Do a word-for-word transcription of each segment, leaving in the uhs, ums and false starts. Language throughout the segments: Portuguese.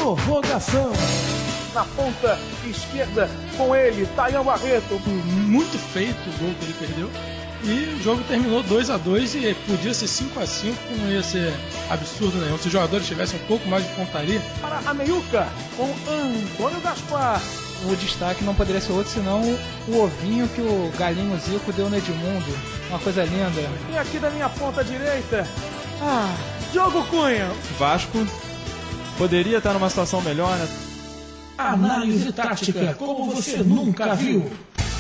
Prorrogação. Na ponta esquerda, com ele, Tayan Barreto. Muito feito o gol que ele perdeu. E o jogo terminou dois a dois e podia ser cinco a cinco, não ia ser absurdo nenhum. Se os jogadores tivessem um pouco mais de pontaria. Para a meiuca, com Antônio Gaspar. O destaque não poderia ser outro senão o ovinho que o galinho Zico deu no Edmundo. Uma coisa linda. E aqui da minha ponta direita, ah, Diogo Cunha. Vasco poderia estar numa situação melhor, né? Análise tática como você nunca viu.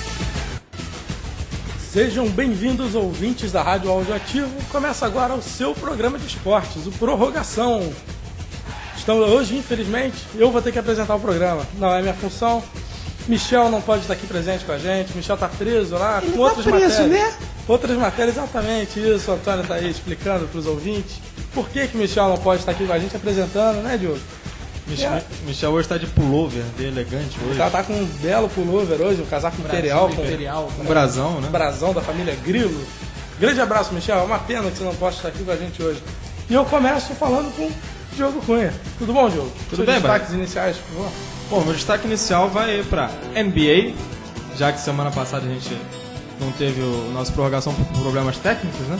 Sejam bem-vindos, ouvintes da Rádio Áudio Ativo. Começa agora o seu programa de esportes, o Prorrogação. Então, hoje, infelizmente, eu vou ter que apresentar o programa. Não é minha função. Michel não pode estar aqui presente com a gente. Michel está preso lá Ele com tá outras preso, matérias. né? Outras matérias, exatamente isso. O Antônio está aí explicando para os ouvintes por que que Michel não pode estar aqui com a gente apresentando, né, Diogo? Michel, É. Michel hoje está de pullover, bem elegante hoje. Ela tá com um belo pullover hoje, um casaco imperial, com imperial, Um brasão, né? um brasão da família Grilo. Grande abraço, Michel. É uma pena que você não possa estar aqui com a gente hoje. E eu começo falando com Diogo Cunha. Tudo bom, Diogo? Tudo Seus bem, destaques iniciais, por favor. Bom, meu destaque inicial vai para N B A, já que semana passada a gente não teve o nosso prorrogação por problemas técnicos, né?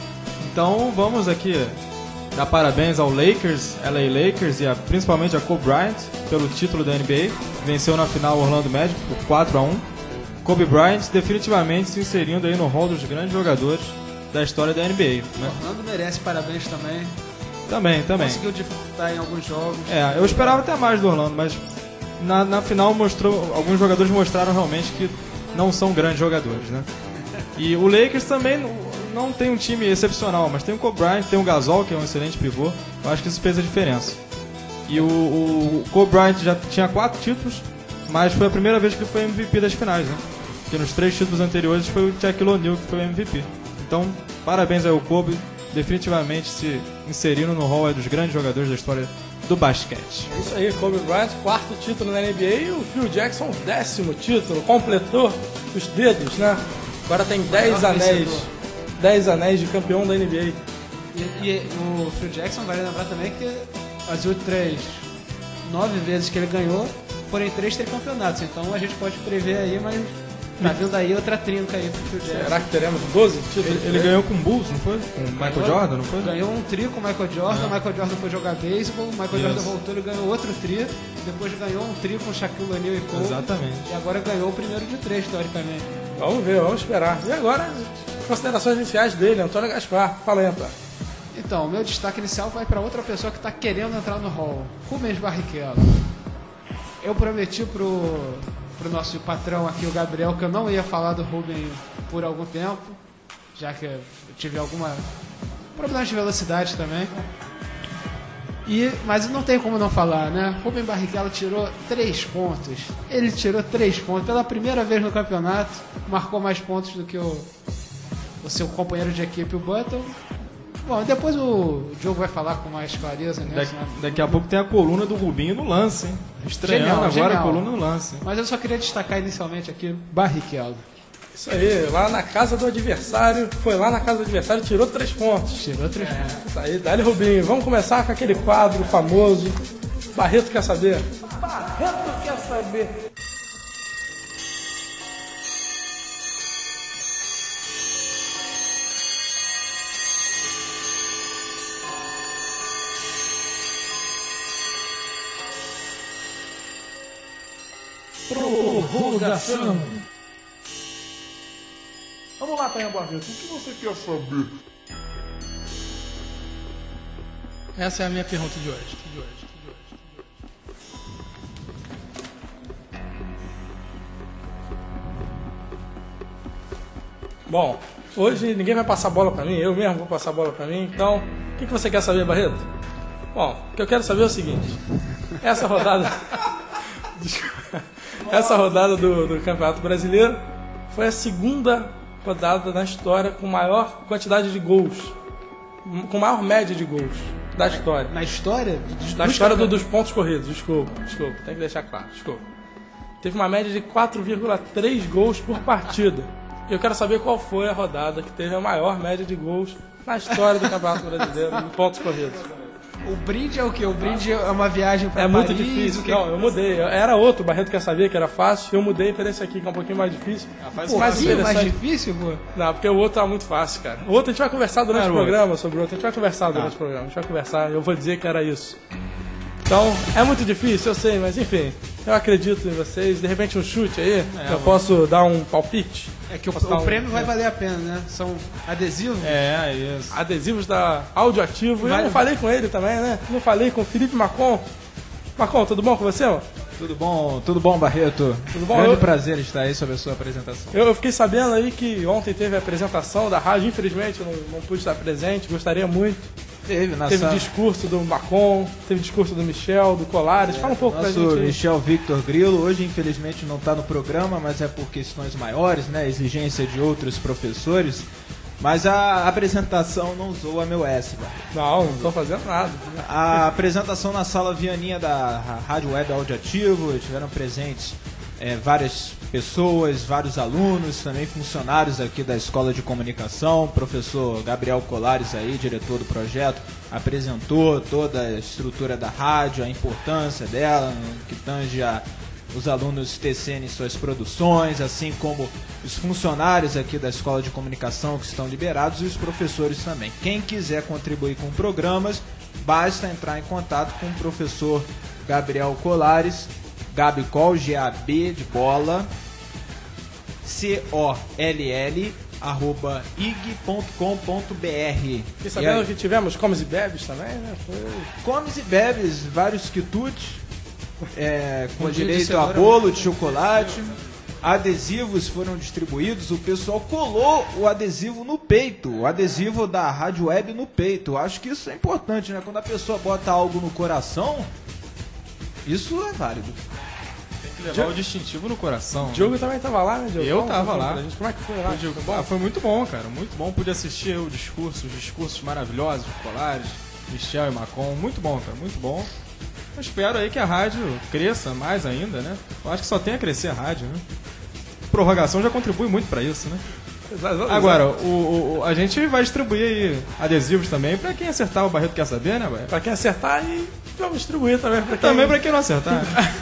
Então vamos aqui dar parabéns ao Lakers, L A Lakers e a, principalmente a Kobe Bryant pelo título da N B A. Venceu na final o Orlando Magic por quatro a um. Kobe Bryant definitivamente se inserindo aí no hall dos grandes jogadores da história da N B A, né? Orlando merece parabéns também. Também, também. Conseguiu disputar em alguns jogos. É, eu esperava até mais do Orlando, mas na, na final mostrou, alguns jogadores mostraram realmente que não são grandes jogadores, né? E o Lakers também não, não tem um time excepcional, mas tem o Kobe Bryant, tem o Gasol, que é um excelente pivô. Eu acho que isso fez a diferença. E o, o, o Kobe Bryant já tinha quatro títulos, mas foi a primeira vez que ele foi M V P das finais, né? Porque nos três títulos anteriores foi o Shaquille O'Neal que foi o M V P. Então, parabéns aí ao Kobe, definitivamente se inserindo no hall dos grandes jogadores da história do basquete. É isso aí, Kobe Bryant, quarto título na N B A e o Phil Jackson, décimo título, completou os dedos, né? Agora tem dez anéis, dez anéis de campeão da N B A. E, e o Phil Jackson, vale lembrar também que as outras nove vezes que ele ganhou foram em três tricampeonatos. Então a gente pode prever aí, mas tá vindo aí outra trinca aí pro Phil Jackson. Será que teremos doze títulos? Ele, ele ganhou com o Bulls, não foi? Com o Michael Ganhou- Jordan, não foi? Ganhou um tri com o Michael Jordan, o Michael Jordan foi jogar beisebol, o Michael Isso. Jordan voltou, ele ganhou outro tri, depois ganhou um tri com o Shaquille O'Neal e Kobe. Exatamente. E agora ganhou o primeiro de três, teoricamente. Vamos ver, vamos esperar. E agora, considerações iniciais dele, Antônio Gaspar. Fala aí, Antônio. Então, o meu destaque inicial vai para outra pessoa que está querendo entrar no hall, Rubens Barrichello. Eu prometi pro, pro nosso patrão aqui, o Gabriel, que eu não ia falar do Rubens por algum tempo, já que eu tive alguma problema de velocidade também. E, mas não tem como não falar, né? Rubens Barrichello tirou três pontos. Ele tirou três pontos pela primeira vez no campeonato, marcou mais pontos do que o, o seu companheiro de equipe, o Button. Bom, depois o Diogo vai falar com mais clareza, né? Daqui, daqui a pouco tem a coluna do Rubinho no lance, hein? Estreando Genial, agora genial. a coluna no lance. Mas eu só queria destacar inicialmente aqui Barrichello. Isso aí, lá na casa do adversário, foi lá na casa do adversário e tirou três pontos. Tirou três pontos. Isso aí, dá-lhe Rubinho. Vamos começar com aquele quadro famoso. Barreto quer saber? Barreto quer saber. Prorrogação. Vamos lá, Tayan Barreto. O que você quer saber? Essa é a minha pergunta de hoje. De hoje, de hoje, de hoje. Bom, hoje ninguém vai passar bola pra mim, eu mesmo vou passar bola pra mim, então, o que, que você quer saber, Barreto? Bom, o que eu quero saber é o seguinte, essa rodada, Desculpa. essa rodada do, do Campeonato Brasileiro foi a segunda rodada na história com maior quantidade de gols, com maior média de gols da história. Na história? Na história do, dos pontos corridos, desculpa, desculpa, tem que deixar claro, desculpa. Teve uma média de quatro vírgula três gols por partida. E eu quero saber qual foi a rodada que teve a maior média de gols na história do Campeonato Brasileiro em pontos corridos. O brinde é o quê? O brinde é uma viagem pra É Paris? muito difícil. o que- Não, eu mudei. Era outro, o Barreto quer saber que era fácil. Eu mudei para esse aqui, que é um pouquinho mais difícil. Pô, mais assim, mais interessante. difícil, pô? Não, porque o outro tá muito fácil, cara. O outro a gente vai conversar durante Era o o programa sobre o outro. A gente vai conversar durante o programa. A gente vai conversar. Eu vou dizer que era isso. Então, é muito difícil, eu sei, mas enfim. Eu acredito em vocês. De repente um chute aí. eu posso dar um palpite. É que o, Posso dar o um- prêmio vai valer a pena, né? São adesivos. É, isso. Adesivos da Audioativo. Vai- Eu não falei com ele também, né? Não falei com o Felipe Macon. Macon, tudo bom com você, mano? Tudo bom, tudo bom, Barreto? Tudo bom? Grande Eu- prazer estar aí sobre a sua apresentação. Eu, eu fiquei sabendo aí que ontem teve a apresentação da rádio. Infelizmente, eu não, não pude estar presente. Gostaria muito. Teve, na Teve sala- discurso do Macon, teve discurso do Michel, do Colares. Fala um pouco pra Nosso gente aí. Michel Victor Grilo, hoje infelizmente não está no programa, mas é por questões maiores, né? Exigência de outros professores. Mas a apresentação não usou a meu S, Barreto. Não, não tô fazendo nada. A apresentação na sala Vianinha da Rádio Web Audioativo, tiveram presentes é, várias pessoas, vários alunos, também funcionários aqui da Escola de Comunicação. O professor Gabriel Colares aí, diretor do projeto, apresentou toda a estrutura da rádio, a importância dela, no que tange a os alunos tecerem suas produções, assim como os funcionários aqui da Escola de Comunicação que estão liberados e os professores também. Quem quiser contribuir com programas, basta entrar em contato com o professor Gabriel Colares, Gabicol, G A B de bola, C O L L, arroba ig ponto com ponto b r. Fiquei sabendo que tivemos comes e bebes também, né? Foi... Comes e bebes, vários quitutes, é, com Um dia de direito a cenoura, bolo de chocolate, adesivos foram distribuídos, o pessoal colou o adesivo no peito, o adesivo da Rádio Web no peito. Acho que isso é importante, né? Quando a pessoa bota algo no coração, isso é válido. Tem que levar o distintivo no coração. O Diogo também tava lá, né, Diogo? Eu Conta tava um pouco lá. pra gente. Como é que foi lá? Foi, ah, foi muito bom, cara, muito bom. Pude assistir o discurso, os discursos maravilhosos de Colares, Michel e Macon. Muito bom, cara, muito bom. Eu espero aí que a rádio cresça mais ainda, né? Eu acho que só tem a crescer a rádio, né? Prorrogação já contribui muito pra isso, né? Agora, o, o- a gente vai distribuir aí adesivos também pra quem acertar. O Barreto quer saber, né, Barreto? Pra quem acertar e vamos distribuir também pra quem... Também pra quem não acertar.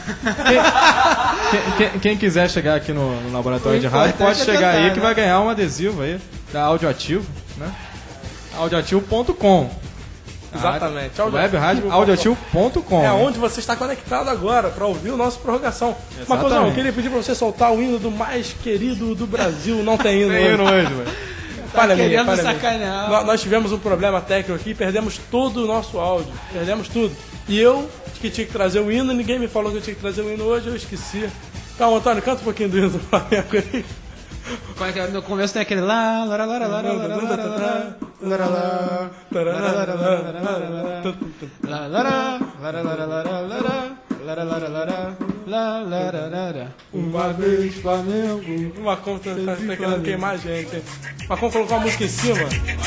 quem, quem- quem quiser chegar aqui no, no laboratório O de rádio importante pode é chegar tentar, aí que né? vai ganhar um adesivo aí da Audioativo, né? audioativo ponto com. Exatamente. Web rádio audioativo ponto com. É onde você está conectado agora para ouvir o nosso prorrogação. Mas, Exatamente. Cozão, eu queria pedir para você soltar o hino do mais querido do Brasil. Não tem hino Tem hoje. hoje, velho. Falha minha, querendo falha minha. sacanear. Nó- Nós tivemos um problema técnico aqui, perdemos todo o nosso áudio. Perdemos tudo. E eu, que tinha que trazer o hino, ninguém me falou que eu tinha que trazer o hino hoje, eu esqueci. Então, Antônio, canta um pouquinho do hino do Flamengo aí. Como é que é? No começo tem aquele lá, lá, lá, lá, lá, lá, lá, lá, lá, lá, lá, lá, lá, lá, lá. Uma vez Flamengo. O Macon tá, tá, tá querendo queimar a gente. hein? O Macon colocou a música em cima.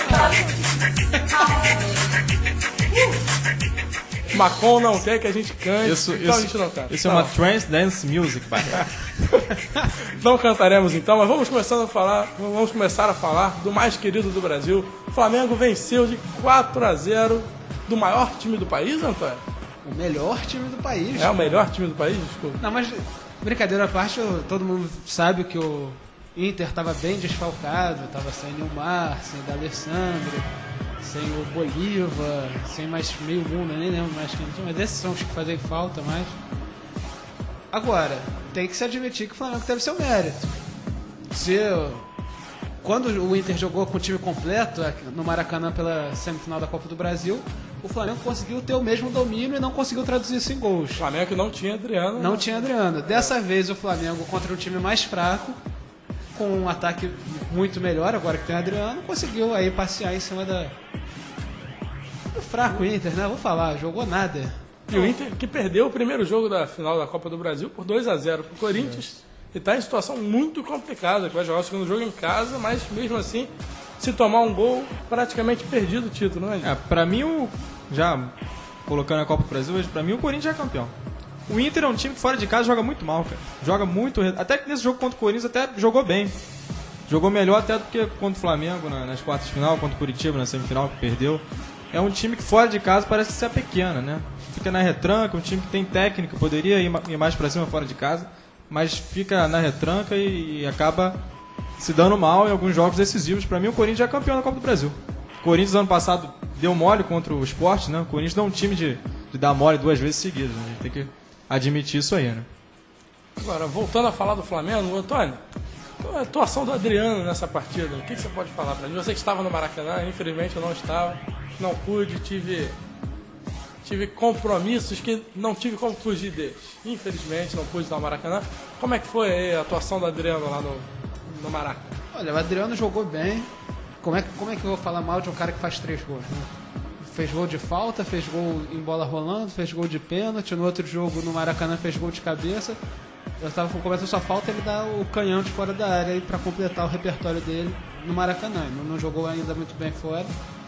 Macon não quer que a gente cante, Isso, então a isso, gente não canta. isso é Não. uma trance dance music, Barreto. Não cantaremos então, mas vamos começando a falar, vamos começar a falar do mais querido do Brasil. O Flamengo venceu de quatro a zero do maior time do país, Antônio? O melhor time do país. É o melhor time do país, desculpa. Não, mas brincadeira à parte, eu- todo mundo sabe que o Inter estava bem desfalcado, estava sem Nilmar, sem D'Alessandro, sem o Bolívar, sem mais meio mundo, eu nem lembro mais quem tinha, mas esses são os que fazem falta mais. Agora, tem que se admitir que o Flamengo teve seu mérito. Se, quando o Inter jogou com o time completo aqui no Maracanã pela semifinal da Copa do Brasil, o Flamengo conseguiu ter o mesmo domínio e não conseguiu traduzir isso em gols. O Flamengo que não tinha Adriano. Não tinha Adriano. Dessa vez o Flamengo contra um time mais fraco, com um ataque muito melhor, agora que tem Adriano, conseguiu aí passear em cima da... do fraco Inter, né? Vou falar, jogou nada. E o Inter que perdeu o primeiro jogo da final da Copa do Brasil por dois a zero pro Corinthians. E está em situação muito complicada, que vai jogar o segundo jogo em casa, mas mesmo assim, se tomar um gol, praticamente perdido o título, não é? É, pra mim, o, já colocando a Copa do Brasil hoje, pra mim o Corinthians é campeão. O Inter é um time que fora de casa joga muito mal, cara. Joga muito. Até que nesse jogo contra o Corinthians até jogou bem. Jogou melhor até do que contra o Flamengo na- nas quartas de final, contra o Curitiba na semifinal, que perdeu. é um time que fora de casa parece ser pequena, né? Fica na retranca, um time que tem técnica, poderia ir mais pra cima fora de casa, mas fica na retranca e, e acaba se dando mal em alguns jogos decisivos. Pra mim, o Corinthians é campeão da Copa do Brasil. O Corinthians, ano passado, deu mole contra o Sport, né? O Corinthians não é um time de, de dar mole duas vezes seguidas, né? A gente tem que admitir isso aí, né? Agora, voltando a falar do Flamengo, Antônio, a atuação do Adriano nessa partida, o que, que você pode falar pra mim? Você que estava no Maracanã, infelizmente eu não estava, não pude, tive, tive compromissos que não tive como fugir deles. Infelizmente não pude estar no Maracanã. Como é que foi aí a atuação do Adriano lá no, no Maracanã? Olha, o Adriano jogou bem. Como é, que- como é que eu vou falar mal de um cara que faz três gols, né? Fez gol de falta, fez gol em bola rolando, fez gol de pênalti. No outro jogo, no Maracanã, fez gol de cabeça. Eu estava começando sua falta, ele dá o canhão de fora da área aí para completar o repertório dele no Maracanã. Não, não jogou ainda muito bem fora.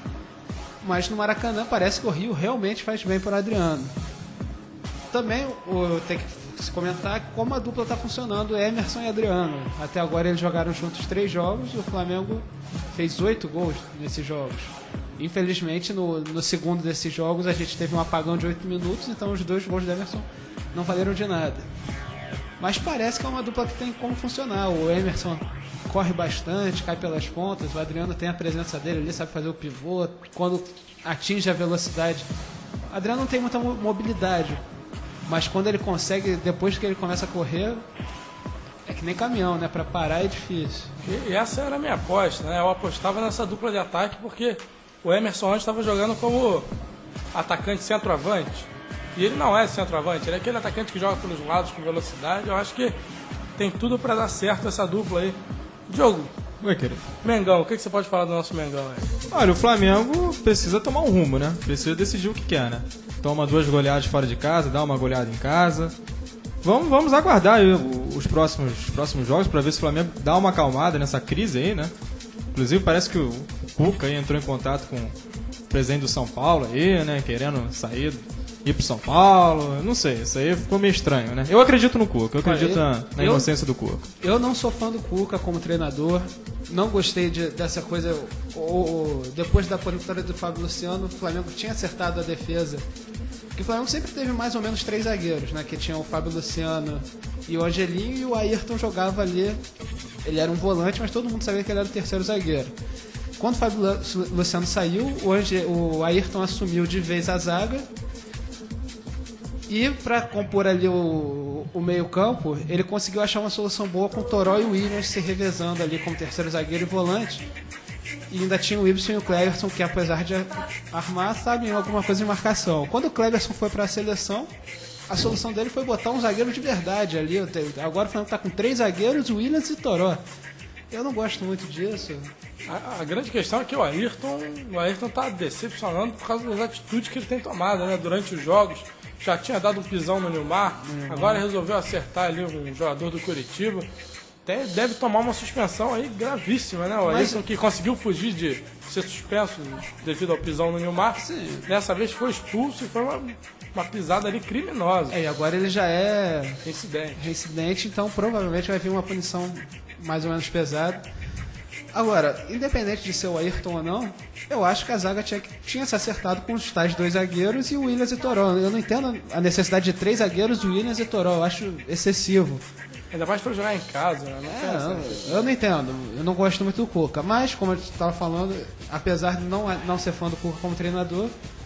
Mas no Maracanã parece que o Rio realmente faz bem para o Adriano. Também o, tem que se comentar como a dupla está funcionando, Emerson e Adriano. Até agora eles jogaram juntos três jogos e o Flamengo fez oito gols nesses jogos. Infelizmente, no, no segundo desses jogos, a gente teve um apagão de oito minutos, então os dois gols do Emerson não valeram de nada. Mas parece que é uma dupla que tem como funcionar. O Emerson corre bastante, cai pelas pontas, o Adriano tem a presença dele ali, sabe fazer o pivô, quando atinge a velocidade. O Adriano não tem muita mo- mobilidade, mas quando ele consegue, depois que ele começa a correr, é que nem caminhão, né? Pra parar é difícil. E essa era a minha aposta, né? Eu apostava nessa dupla de ataque porque o Emerson antes estava jogando como atacante centroavante. E ele não é centroavante, ele é aquele atacante que joga pelos lados com velocidade. Eu acho que tem tudo para dar certo essa dupla aí. Diogo, Oi, querido. Mengão, o que, que você pode falar do nosso Mengão aí? Olha, o Flamengo precisa tomar um rumo, né? Precisa decidir o que quer, né? Toma duas goleadas fora de casa, dá uma goleada em casa. Vamos, vamos aguardar aí os próximos, próximos jogos para ver se o Flamengo dá uma acalmada nessa crise aí, né? Inclusive parece que o Cuca aí entrou em contato com o presidente do São Paulo aí, né? Querendo sair, ir pro São Paulo. Não sei, isso aí ficou meio estranho, né? Eu acredito no Cuca, eu acredito Olha, na, na eu- inocência do Cuca. Eu não sou fã do Cuca como treinador. Não gostei de- dessa coisa. O, o- depois da vitória do Fábio Luciano, o Flamengo tinha acertado a defesa. Porque o Flamengo sempre teve mais ou menos três zagueiros, né? Que tinham o Fábio Luciano e o Angelinho, e o Ayrton jogava ali. Ele era um volante, mas todo mundo sabia que ele era o terceiro zagueiro. Quando o Fábio Lu- Luciano saiu, o, Ange, o Ayrton assumiu de vez a zaga. E para compor ali o, o meio-campo, ele conseguiu achar uma solução boa com o Toró e o Williams se revezando ali como terceiro zagueiro e volante. E ainda tinha o Ibson e o Cleverson, que apesar de armar, sabem alguma coisa de marcação. Quando o Cleverson foi para a seleção, a solução dele foi botar um zagueiro de verdade ali. Agora o Flamengo está com três zagueiros, o Williams e o Toró. Eu não gosto muito disso. A, a grande questão é que o Ayrton, o Ayrton tá decepcionando por causa das atitudes que ele tem tomado, né? Durante os jogos. Já tinha dado um pisão no Nilmar, agora resolveu acertar ali um jogador do Curitiba. Até deve tomar uma suspensão aí gravíssima, né? O Mas- Ayrton que conseguiu fugir de ser suspenso devido ao pisão no Nilmar. Dessa vez foi expulso e foi uma, uma pisada ali criminosa. É, e agora ele já é Incidente. reincidente, então provavelmente vai vir uma punição mais ou menos pesada. Agora, independente de ser o Ayrton ou não, eu acho que a zaga tinha, tinha se acertado com os tais dois zagueiros e o Williams e Toró. Eu não entendo a necessidade de três zagueiros, o Williams e Toró. Eu acho excessivo. Ainda mais pra jogar em casa, né? Não É, tem essa- eu, eu não entendo. Eu não gosto muito do Cuca. Mas, como eu estava falando, apesar de não, não ser fã do Cuca como treinador,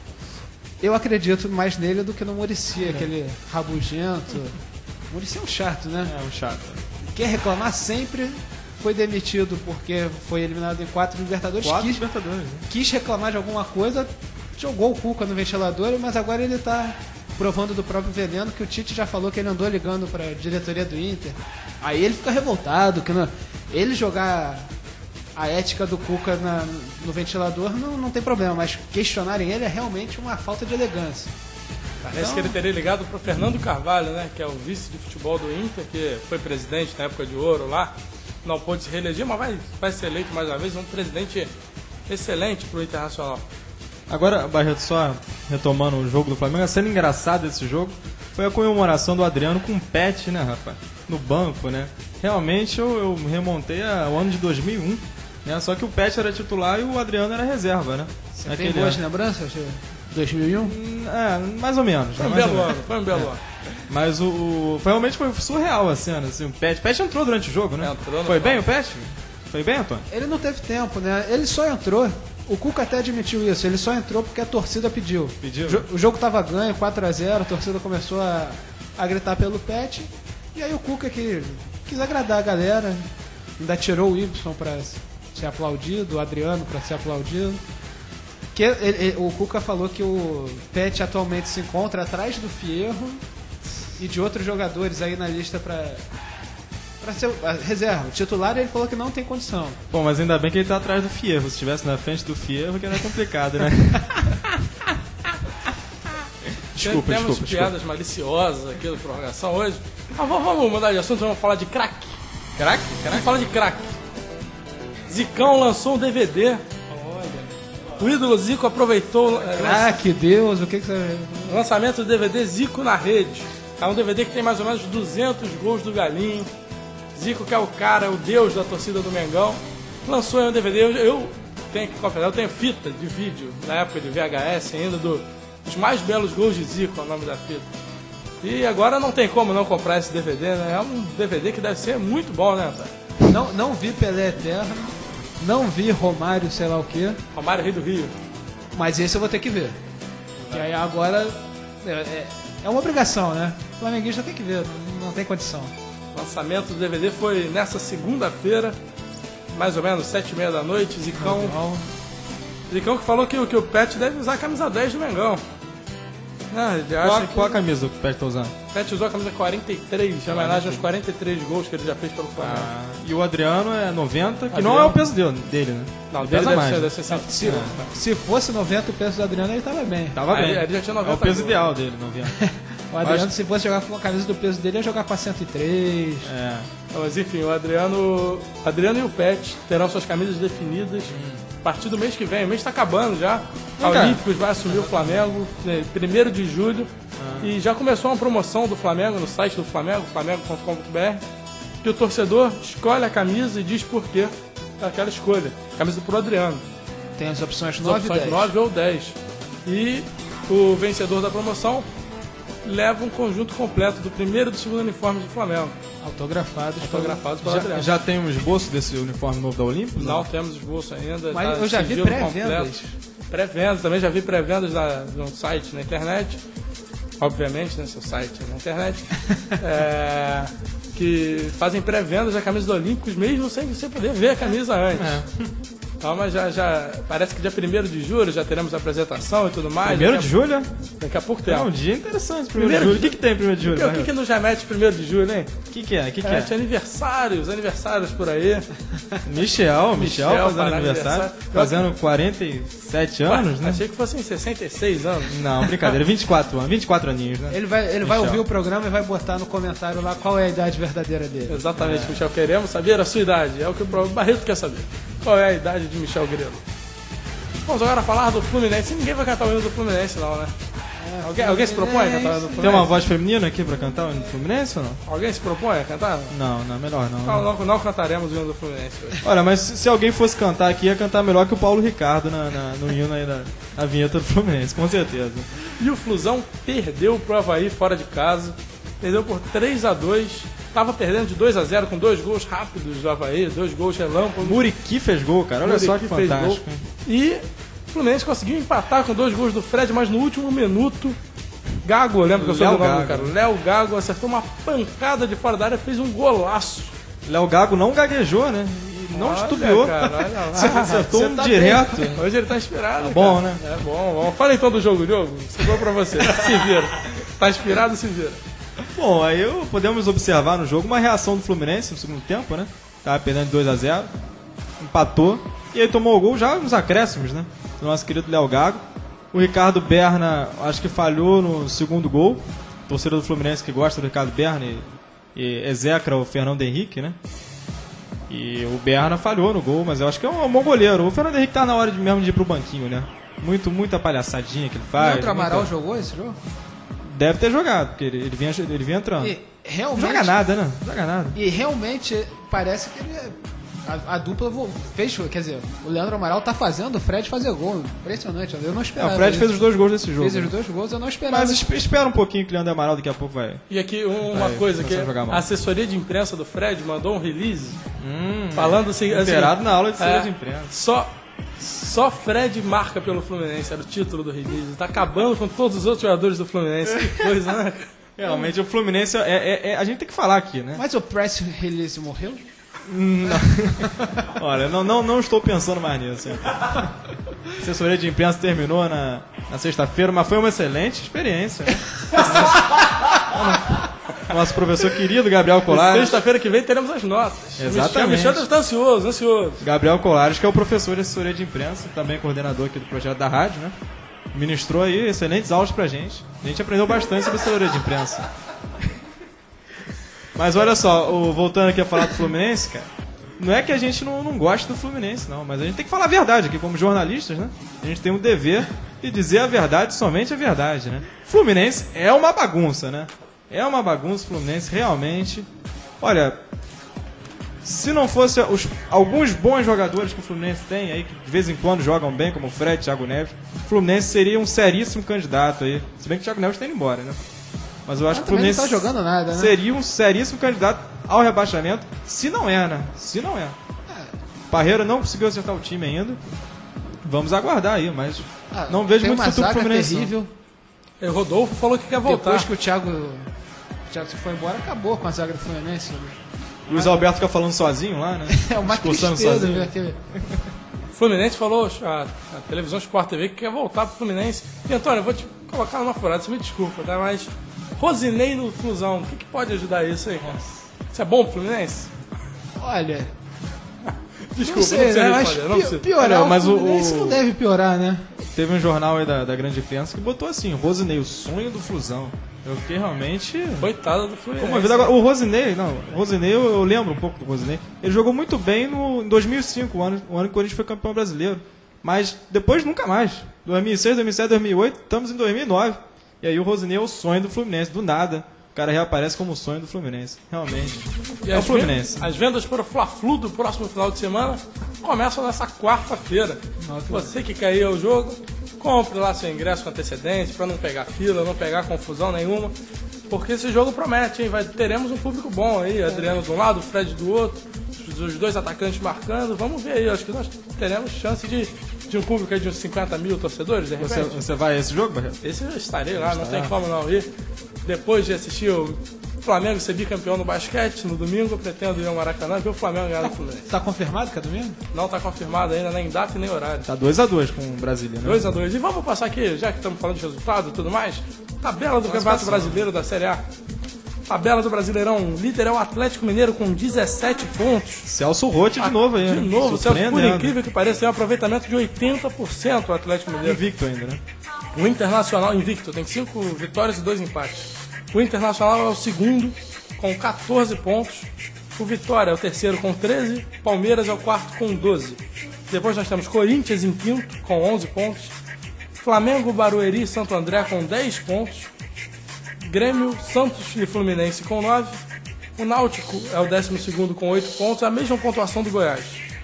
eu acredito mais nele do que no Muricy, aquele rabugento. Muricy é um chato, né? É um chato. Quer reclamar sempre, foi demitido porque foi eliminado em quatro Libertadores. Quatro quis, Libertadores, né? quis reclamar de alguma coisa, jogou o Cuca no ventilador, mas agora ele está provando do próprio veneno, que o Tite já falou que ele andou ligando para a diretoria do Inter. Aí ele fica revoltado, que não, ele jogar a ética do Cuca na- no ventilador não, não tem problema, mas questionarem ele é realmente uma falta de elegância. Parece Então- que ele teria ligado pro Fernando Carvalho, né? Que é o vice de futebol do Inter, que foi presidente na época de ouro lá. Não pôde se reeleger, mas vai, vai ser eleito mais uma vez. Um presidente excelente pro Internacional. Agora, Barreto, só retomando o jogo do Flamengo, a cena engraçada desse jogo foi a comemoração do Adriano com o Pet, né, rapaz? No banco, né? Realmente eu, eu remontei ao ano de dois mil e um, Né? Só que o Pet era titular e o Adriano era reserva, né? Você Naquele tem boas ano. lembranças de dois mil e um? Hum, É, mais ou menos. Foi né? um Mais ou belo menos. ano, foi um belo ano. Mas o, o- foi- realmente foi surreal a cena, assim, o Pet. Pet entrou durante o jogo, né? Entrou no Foi bem final. o Pet? Foi bem, Antônio? Ele não teve tempo, né? Ele só entrou. O Cuca até admitiu isso. Ele só entrou porque a torcida pediu. Pediu? O, jo- o jogo tava ganho, quatro a zero. A torcida começou a, a gritar pelo Pet. E aí o Cuca, que quis agradar a galera, ainda tirou o Y pra ser aplaudido, o Adriano pra ser aplaudido. Que ele- ele- o Cuca falou que o Pet atualmente se encontra atrás do Fierro e de outros jogadores aí na lista pra, pra ser a reserva. O titular ele falou que não tem condição. Bom, mas ainda bem que ele tá atrás do Fierro. Se estivesse na frente do Fierro, que era complicado, né? desculpa, Temos desculpa, piadas desculpa. maliciosas aqui da prorrogação hoje. Ah, vamos, vamos mudar de assunto, vamos falar de crack. Crack? Vamos falar de crack. Zicão lançou um D V D. O ídolo Zico aproveitou é, Ah, que Deus, o que que você... o lançamento do D V D Zico na Rede. É um D V D que tem mais ou menos duzentos gols do Galinho. Zico, que é o cara, o deus da torcida do Mengão, lançou aí um D V D. Eu, eu tenho que confessar, eu tenho fita de vídeo, na época de V H S ainda, do, dos mais belos gols de Zico, é o nome da fita. E agora não tem como não comprar esse D V D, né? É um D V D que deve ser muito bom, né, cara? Não, não vi Pelé Eterno, não vi Romário, sei lá o quê, Romário Rei do Rio. mas esse eu vou ter que ver. E aí agora é, é, é uma obrigação, né? O flamenguista tem que ver, não, não tem condição. O lançamento do D V D foi nessa segunda-feira, mais ou menos, sete e meia da noite. Zicão, Então, Zicão que falou que, o- que o Pet deve usar a camisa dez do Mengão. Ah, ele Qual, acha a- que qual a camisa que o Pet tá usando? o Pet usou a camisa quarenta e três, em homenagem aos quarenta e três gols que ele já fez pelo Flamengo. Ah, e o Adriano é noventa, que Adriano. não é o peso dele, dele né? Não, Ele dele pesa deve mais. ser, né? deve ser cento e cinco. se fosse noventa o peso do Adriano, ele tava bem. Tava Ah, bem. ele- ele já tinha É o noventa peso gols. ideal dele, noventa. O Adriano, Acho- se fosse jogar com a camisa do peso dele, ia jogar com a cento e três. É. Não, mas enfim, o Adriano, Adriano e o Pet terão suas camisas definidas a partir do mês que vem. O mês está acabando já. A Vem cá. Olímpicos vai assumir o Flamengo, né, primeiro de julho. E já começou uma promoção do Flamengo no site do Flamengo, flamengo ponto com ponto b r, que o torcedor escolhe a camisa e diz por quê aquela escolha. Camisa pro Adriano. Tem as opções As nove e opções dez. nove ou dez. E o vencedor da promoção leva um conjunto completo do primeiro e do segundo uniforme do Flamengo, Autografados. autografados pelo Já, Adriano. já tem um esboço desse uniforme novo da Olímpia? Não temos esboço ainda. Mas tá eu já vi sigilo pré-vendas. completo. Pré-vendas, também já vi pré-vendas na- no site, na internet. Obviamente, né? Seu site é na internet. É, que fazem pré-vendas da camisa do Olímpicos, mesmo sem você poder ver a camisa antes. É. Então, mas já, já parece que dia primeiro de julho já teremos a apresentação e tudo mais. Primeiro daqui de a, julho? Daqui a pouco É tempo. um dia interessante, primeiro, Primeiro de julho. O de- que, que tem primeiro de julho? O que, o que Barreto? que nos remete primeiro de julho, hein? O que, que é? O que, que É, é? tinha aniversários, aniversários por aí. Michel, Michel, Michel fazendo fazendo aniversário. aniversário. Fazendo quarenta e sete anos, Ué, né? Achei que fossem sessenta e seis anos. Não, brincadeira, vinte e quatro anos, vinte e quatro aninhos, né? Ele vai, ele vai Michel. ouvir o programa e vai botar no comentário lá qual é a idade verdadeira dele. Exatamente, Michel. Queremos saber a sua idade. É o que o Barreto quer saber. Qual é a idade de Michel Grilo? Vamos agora falar do Fluminense. Ninguém vai cantar o hino do Fluminense, não, né? Alguém, alguém se propõe a cantar o hino do Fluminense? Tem uma voz feminina aqui pra cantar o hino do Fluminense ou não? Alguém se propõe a cantar? Não, não, melhor não. Não, não, não cantaremos o hino do Fluminense hoje. Olha, mas se se alguém fosse cantar aqui, ia cantar melhor que o Paulo Ricardo na, na- no hino aí da na vinheta do Fluminense, com certeza. E o Flusão perdeu pro Avaí fora de casa. Perdeu por três a dois. Tava perdendo de dois a zero com dois gols rápidos do Avaí, dois gols relâmpagos. Muriqui fez gol, cara, olha só que Muriqui fez fantástico. gol. E o Fluminense conseguiu empatar com dois gols do Fred, mas no último minuto, Gago, lembra que eu sou Léo o nome do Gago. cara? Léo Gago acertou uma pancada de fora da área, fez um golaço. Léo Gago não gaguejou, né? E não Olha, titubeou. cara, olha lá. Acertou Você um tá direto. bem. Hoje ele tá inspirado. Tá bom, cara. né? É bom, bom. Fala então do jogo, Diogo. Sobrou pra você. Se vira. Tá inspirado, se vira. Bom, aí eu- podemos observar no jogo uma reação do Fluminense no segundo tempo, né? Tava perdendo de dois a zero, empatou, e aí tomou o gol já nos acréscimos, né? Do nosso querido Léo Gago. O Ricardo Berna, acho que falhou no segundo gol. Torcedor do Fluminense que gosta do Ricardo Berna e, e execra o Fernando Henrique, né? E o Berna falhou no gol, mas eu acho que é um, um bom goleiro. O Fernando Henrique tá na hora de mesmo de ir pro banquinho, né? Muito, muita palhaçadinha que ele faz. Leandro Amaral muita- jogou esse jogo? Deve ter jogado, porque ele, ele, vinha, ele vinha entrando. E Não realmente, joga nada, né? Não joga nada. e realmente parece que ele A, a dupla vo- fez, quer dizer, o Leandro Amaral tá fazendo o Fred fazer gol. Impressionante, eu não É, esperava. o Fred isso. fez os dois gols desse jogo. Fez os dois gols, eu não esperava. Mas esp- espera um pouquinho que o Leandro Amaral daqui a pouco vai. E aqui uma Vai, coisa, que começar a jogar mal. a assessoria de imprensa do Fred mandou um release Hum, falando assim, assim Inteirado na aula de assessoria é, de imprensa. Só, só Fred marca pelo Fluminense, era o título do release. Tá acabando com todos os outros jogadores do Fluminense. Que coisa, né? Realmente, o Fluminense, é, é- é- a gente tem que falar aqui, né? Mas o press release morreu? Olha, não, não, não estou pensando mais nisso. hein? A assessoria de imprensa terminou na, na sexta-feira, mas foi uma excelente experiência. Né? Nosso professor querido, Gabriel Colares. Sexta-feira que vem teremos as notas. Exatamente. O Michel está ansioso, ansioso. Gabriel Colares, que é o professor de assessoria de imprensa, também coordenador aqui do projeto da rádio, né? Ministrou aí excelentes aulas pra gente. A gente aprendeu bastante sobre assessoria de imprensa. Mas olha só, o, voltando aqui a falar do Fluminense, cara, não é que a gente não, não gosta do Fluminense, não, mas a gente tem que falar a verdade aqui, como jornalistas, né? A gente tem um dever de dizer a verdade, somente a verdade, né? Fluminense é uma bagunça, né? É uma bagunça, Fluminense, realmente. Olha, se não fosse os, alguns bons jogadores que o Fluminense tem aí, que de vez em quando jogam bem, como o Fred, Thiago Neves, o Fluminense seria um seríssimo candidato aí. Se bem que o Thiago Neves está indo embora, né? Mas eu acho que o também Fluminense não tá jogando nada, né? seria um seríssimo candidato ao rebaixamento, se não é, né? Se não é. Parreira não conseguiu acertar o time ainda. Vamos aguardar aí, mas Ah, não vejo tem muito uma futuro pro zaga Fluminense. não. terrível. E o Rodolfo falou que quer voltar. Depois que o Thiago, o Thiago se foi embora, acabou com a zaga do Fluminense. Luiz Alberto fica falando sozinho lá, né? É uma Discursando tristeza sozinho. ver aquele... O Fluminense falou, a, a televisão Sport T V, que quer voltar pro Fluminense. E Antônio, eu vou te colocar numa furada, você me desculpa, tá? Mas Rosinei no Flusão, o que, que pode ajudar isso aí? Isso é bom pro Fluminense? Olha, Desculpa, não sei, não precisa né? responder, Acho não pi- precisa. piorar Olha, o mas o- Fluminense o- não deve piorar, né? Teve um jornal aí da, da grande imprensa que botou assim, Rosinei, o sonho do Flusão. Eu fiquei realmente... Coitado do Fluminense. Uma vida agora, o Rosinei, não, o Rosinei, eu, eu lembro um pouco do Rosinei. Ele jogou muito bem no, em dois mil e cinco, o ano, o ano que o Corinthians foi campeão brasileiro. Mas depois nunca mais. dois mil e seis, dois mil e sete, dois mil e oito, estamos em dois mil e nove. E aí o Rosinei é o sonho do Fluminense, do nada. O cara reaparece como o sonho do Fluminense. Realmente. E é o as Fluminense. ven- As vendas para o Fla-Flu do próximo final de semana começam nessa quarta-feira. Você que quer ir ao jogo, compre lá seu ingresso com antecedência para não pegar fila, não pegar confusão nenhuma. Porque esse jogo promete, hein? Vai, teremos um público bom aí. Adriano de um lado, Fred do outro. Os, os dois atacantes marcando. Vamos ver aí. Acho que nós teremos chance de, de um público aí de uns cinquenta mil torcedores, de Você, repente. você vai a esse jogo, Barreto? Esse eu estarei lá, não tem como não ir. Depois de assistir o Flamengo ser bicampeão no basquete, no domingo, eu pretendo ir ao Maracanã ver o Flamengo ganhar do Fluminense. Tá confirmado que é domingo? Não está confirmado ainda, nem data e nem horário. Tá dois a dois com o Brasília, né? dois a dois. E vamos passar aqui, já que estamos falando de resultado e tudo mais, tabela do Campeonato Brasileiro da Série A. Tabela do Brasileirão, líder é o Atlético Mineiro com dezessete pontos. Celso Rotti de novo aí. De né? novo, Celso, por Surpreendendo. incrível que pareça, tem um aproveitamento de oitenta por cento o Atlético Mineiro. Invicto ainda, né? O Internacional invicto, tem cinco vitórias e dois empates. O Internacional é o segundo, com catorze pontos. O Vitória é o terceiro, com treze. Palmeiras é o quarto, com doze. Depois nós temos Corinthians em quinto, com onze pontos. Flamengo, Barueri e Santo André, com dez pontos. Grêmio, Santos e Fluminense, com nove. O Náutico é o décimo segundo, com oito pontos, a mesma pontuação do Goiás.